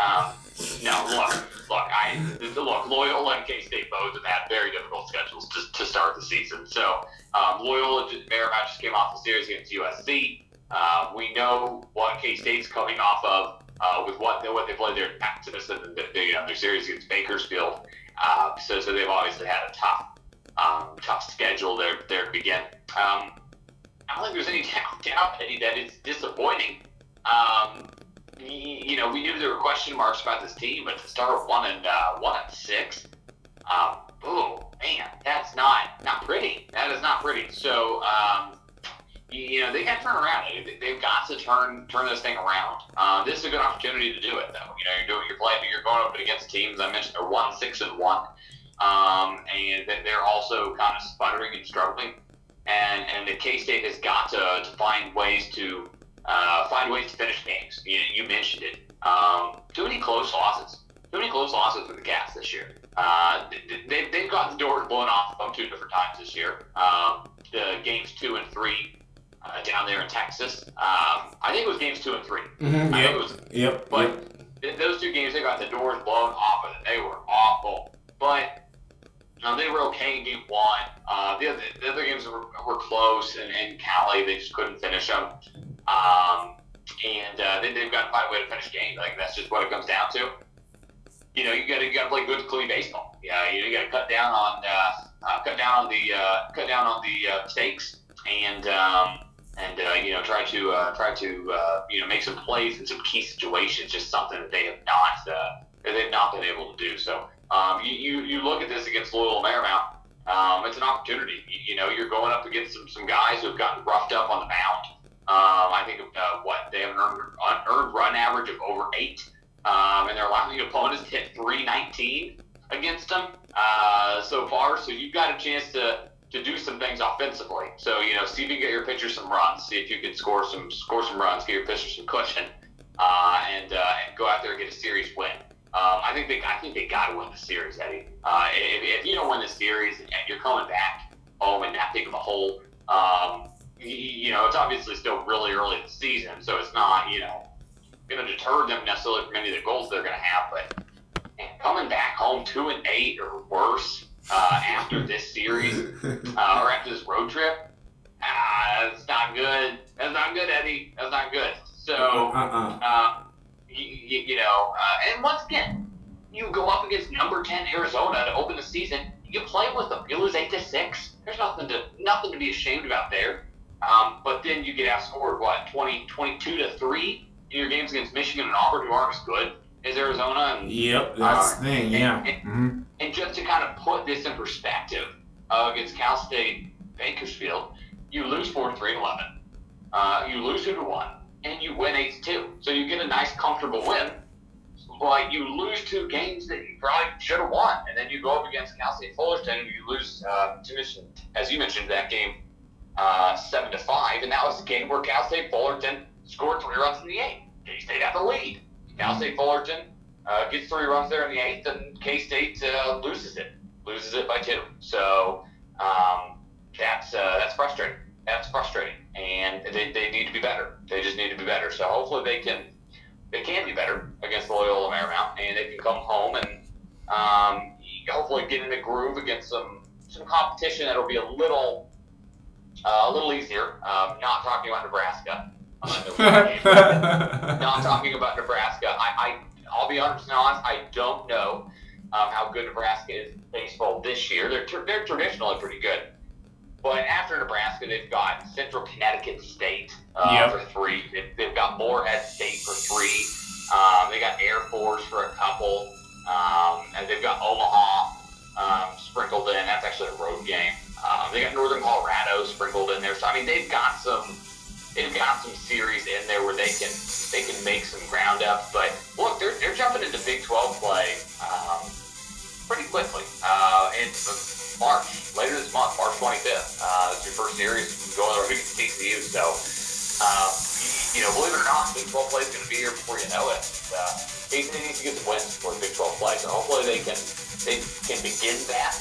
Look, Loyola and K-State both have had very difficult schedules to start the season. So Loyola Marymount just came off the series against USC. We know what K-State's coming off of with what they played there at Texas and their series against Bakersfield. So they've obviously had a tough schedule there to begin. I don't think there's any doubt that it's disappointing. We knew there were question marks about this team, but to start 1-6, that's not pretty. That is not pretty. So, they got to turn around. They've got to turn this thing around. This is a good opportunity to do it, though. You're going up against teams. I mentioned they're 1-6-1. And they're also kind of sputtering and struggling, and the K-State has got to find ways to finish games. You mentioned it. Too many close losses for the Cats this year. They've gotten the doors blown off them 2 different times this year. The games 2 and 3 down there in Texas. I think it was games 2 and 3. Mm-hmm, I think it was. Yep. But those 2 games, they got the doors blown off of them. They were awful. But they were okay in game 1. The other games were close, and Cali, they just couldn't finish them. They've got to find a way to finish games. I think that's just what it comes down to. You got to play good, clean baseball. Yeah, you got to cut down on cut down on the stakes and try to make some plays in some key situations. Just something that they've not been able to do. So you look at this against Loyola Marymount. It's an opportunity. You're going up against some guys who have gotten roughed up on the mound. I think they have an earned run average of over 8, and they're allowing opponents to hit .319 against them so far. So you've got a chance to do some things offensively. So see if you can get your pitcher some runs. See if you can score some runs, get your pitcher some cushion, and go out there and get a series win. I think they got to win the series, Eddie. If you don't win the series and you're coming back home in that big of a hole, it's obviously still really early in the season, so it's not going to deter them necessarily from any of the goals they're going to have. But coming back home 2-8 or worse after this series or after this road trip, that's not good. That's not good, Eddie. That's not good. So. And once again, you go up against number 10 Arizona to open the season. You play with them. You lose 8-6. There's nothing to be ashamed about there. But then you get outscored 22-3 in your games against Michigan and Auburn, who aren't as good as Arizona. And, yep, that's the thing. Yeah. And just to kind of put this in perspective, against Cal State Bakersfield, you lose 4-3-11. You lose 2-1. And you win 8-2. So you get a nice, comfortable win. But you lose 2 games that you probably should have won. And then you go up against Cal State Fullerton, and you lose, as you mentioned, that game 7-5. And that was the game where Cal State Fullerton scored 3 runs in the 8th. K-State had the lead. Cal State Fullerton gets 3 runs there in the 8th, and K-State loses it by 2. So that's frustrating. That's frustrating, and they need to be better. They just need to be better. So hopefully they can be better against Loyola Marymount, and they can come home and hopefully get in a groove against some competition that'll be a little easier. Not talking about Nebraska. Not talking about Nebraska. I'll be 100% honest. I don't know how good Nebraska is in baseball this year. They're traditionally pretty good. But after Nebraska, they've got Central Connecticut State for 3. They've got Morehead State for 3. They got Air Force for a couple. And they've got Omaha sprinkled in. That's actually a road game. They got Northern Colorado sprinkled in there. So I mean, they've got some series in there where they can make some ground up. But look, they're jumping into Big 12 play pretty quickly. March, later this month, March 25th. It's your first series going over against TCU. So, believe it or not, Big 12 play is going to be here before you know it. They need to get some wins for Big 12 play. So hopefully they can begin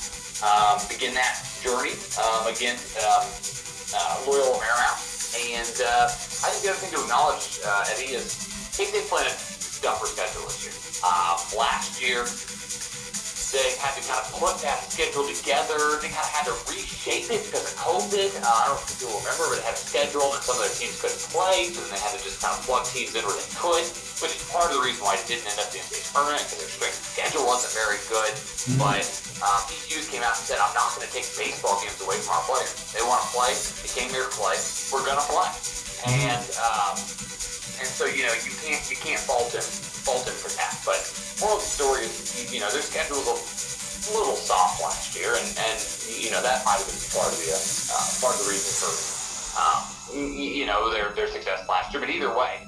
that journey against Loyola Marymount. And I think the other thing to acknowledge, Eddie, is K-State playing a tougher schedule this year. Last year, they had to kind of put that schedule together. They kind of had to reshape it because of COVID. I don't know if people remember, but they had a schedule and some of their teams couldn't play, so then they had to just kind of plug teams in where they could, which is part of the reason why it didn't end up being a big tournament, because their strength schedule wasn't very good. But ECU came out and said, I'm not going to take baseball games away from our players. They want to play. They came here to play. We're going to play. And so, you can't fault them for that. But moral of the story is, their schedule was a little soft last year, and that might have been part of the reason for their success last year. But either way,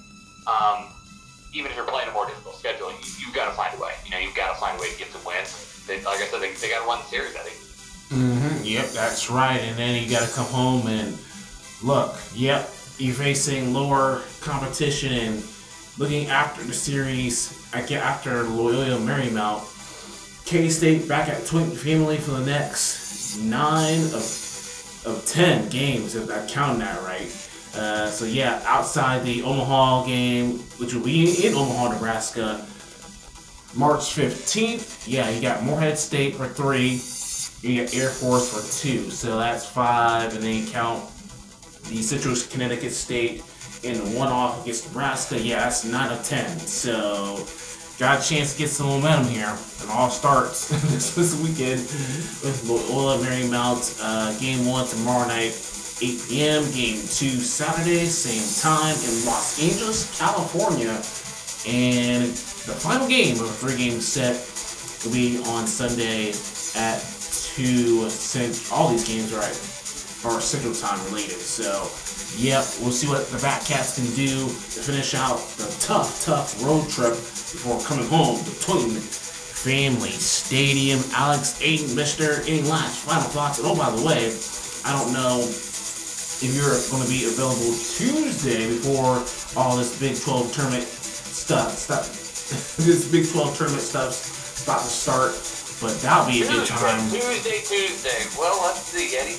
even if you're playing a more difficult schedule, you've got to find a way. You've got to find a way to get some wins. Like I said, they got to win the series, I think. Yep, that's right. And then you got to come home and look. Yep, you're facing lower competition and looking after the series. After Loyola Marymount, K-State back at Twin Family for the next 9 of 10 games, if I count that right. So yeah, outside the Omaha game, which will be in Omaha, Nebraska, March 15th. Yeah, you got Morehead State for 3. You got Air Force for 2. So that's 5, and then you count the Central Connecticut State in the one-off against Nebraska. Yeah, that's 9 of 10. So got a chance to get some momentum here. It all starts this weekend with Loyola Marymount. Game 1 tomorrow night, 8 p.m. Game 2 Saturday, same time in Los Angeles, California. And the final game of a 3-game set will be on Sunday at 2 Central. All these games are Central Time related. So, yep, we'll see what the Batcats can do to finish out the tough road trip before coming home to Twin Family Stadium. Alex, Aiden, Mr. Any last final thoughts? And oh, by the way, I don't know if you're going to be available Tuesday before all this Big 12 tournament stuff. This Big 12 tournament stuff's about to start, but that'll be a good time. Tuesday. Well, let's see, Eddie.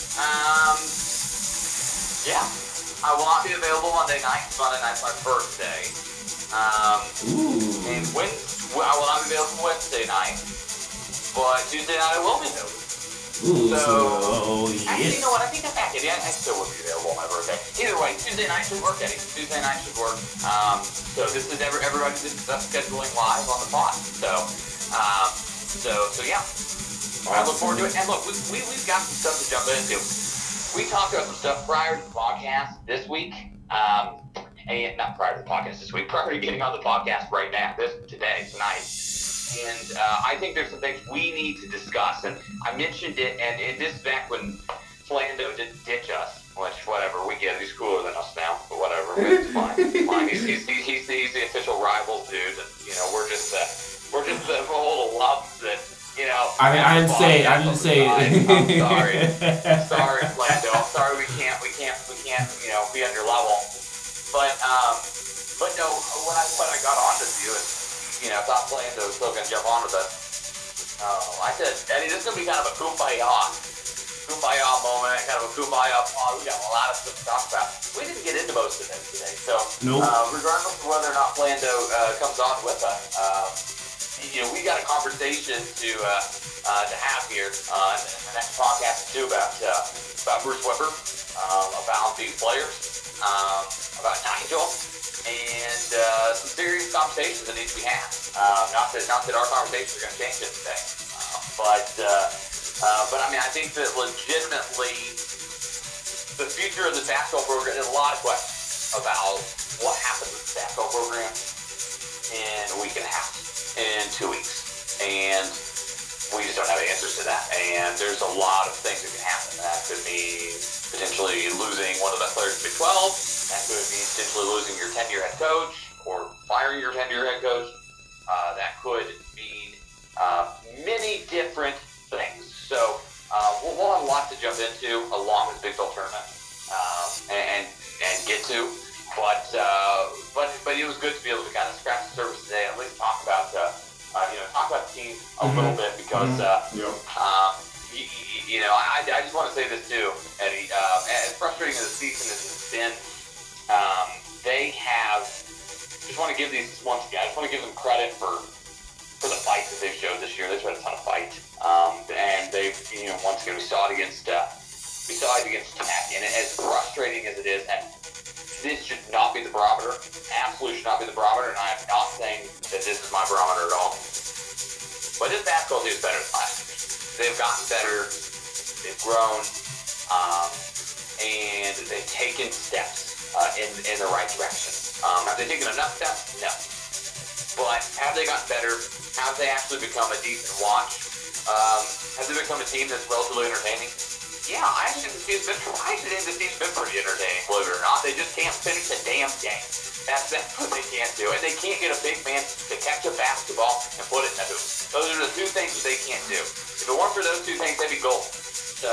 Yeah, I will not be available Monday night. Monday night's my birthday. And I will not be available Wednesday night, but Tuesday night I will be available. Actually, you know what? I think I'm back, Eddie. I still will be available on my birthday. Either way, Tuesday night should work, Eddie. Tuesday night should work. So this is everybody scheduling live on the pod. So yeah. I look forward to it. And look, we've got some stuff to jump into. We talked about some stuff prior to the podcast this week. And not prior to the podcast this week, prior to getting on the podcast right now, tonight. And I think there's some things we need to discuss. And I mentioned it, and this is back when Flando didn't ditch us, which, whatever, we get it. He's cooler than us now, but whatever. It's fine. It's fine. He's the official rivals, dude. And, we're just the whole love that, I didn't say. I'm sorry. Sorry, Flando. I'm sorry we can't, be on your level. But no, when I got on with you and, thought Flando was still going to jump on with us, I said, Eddie, this is going to be kind of a kumbaya moment, kind of a kumbaya pod. We got a lot of stuff to talk about. We didn't get into most of it today. So, regardless of whether or not Flando comes on with us, we got a conversation to have here in the next podcast too about Bruce Weber, about these players, about Nigel, and some serious conversations that need to be had. Not that our conversations are going to change it today, but I mean, I think that legitimately the future of the basketball program, there's a lot of questions about what happens with the basketball program in a week and a half, in 2 weeks, and we just don't have answers to that. And there's a lot of things that can happen. That could mean potentially losing one of the best players in the Big 12. That could mean potentially losing your 10-year head coach or firing your 10-year head coach. That could mean many different things. So we'll have a lot to jump into along with the Big 12 tournament and get to. But it was good to be able to kind of scratch the surface today and at least talk about the team a little bit because I just want to say this too, Eddie. As frustrating as the season has been, they have. Just want to give these once again. I just want to give them credit for the fight that they've showed this year. They've showed a ton of fight, and they've once again we saw it against Tech, and as frustrating as it is, and this should not be the barometer. Absolutely should not be the barometer, and I am not saying that this is my barometer at all. But this basketball team is better than last year. They've gotten better, they've grown, and they've taken steps in the right direction. Have they taken enough steps? No. But have they gotten better? Have they actually become a decent watch? Have they become a team that's relatively entertaining? Yeah, I actually think the team's been pretty entertaining, believe it or not. They just can't finish the damn game. That's what they can't do. And they can't get a big man to catch a basketball and put it in the hoop. Those are the two things that they can't do. If it weren't for those two things, they'd be gold. So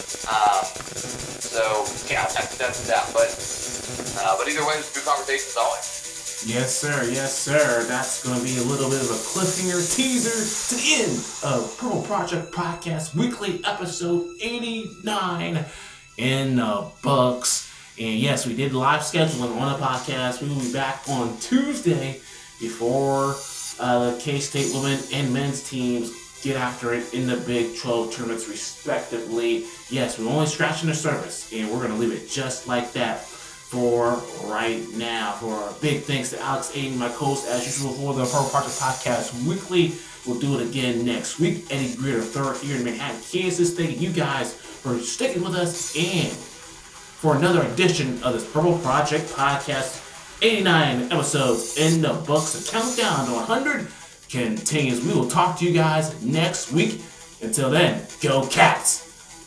yeah, that's that. But either way, it's a good conversation as always. Yes, sir. That's going to be a little bit of a cliffhanger teaser to the end of Purple Project Podcast Weekly Episode 89 in the books. And yes, we did live scheduling on the podcast. We will be back on Tuesday before the K-State women and men's teams get after it in the Big 12 tournaments respectively. Yes, we're only scratching the surface, and we're going to leave it just like that for right now. For a big thanks to Alex Aiden, my co-host, as usual, for the Purple Project Podcast Weekly. We'll do it again next week. Eddie Greer III here in Manhattan, Kansas. Thank you guys for sticking with us and for another edition of this Purple Project Podcast. 89 episodes in the books. The countdown to 100 continues. We will talk to you guys next week. Until then, go Cats!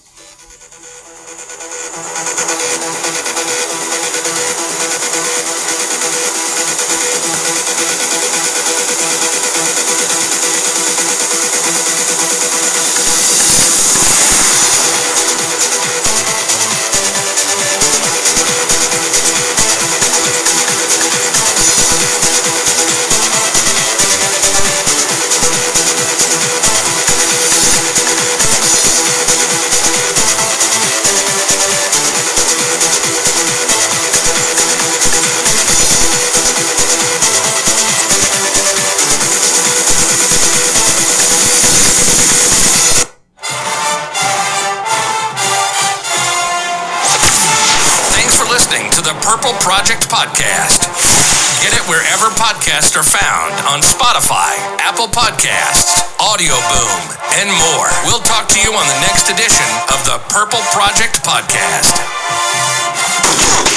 Purple Project Podcast. Get it wherever podcasts are found on Spotify, Apple Podcasts, Audio Boom, and more. We'll talk to you on the next edition of the Purple Project Podcast.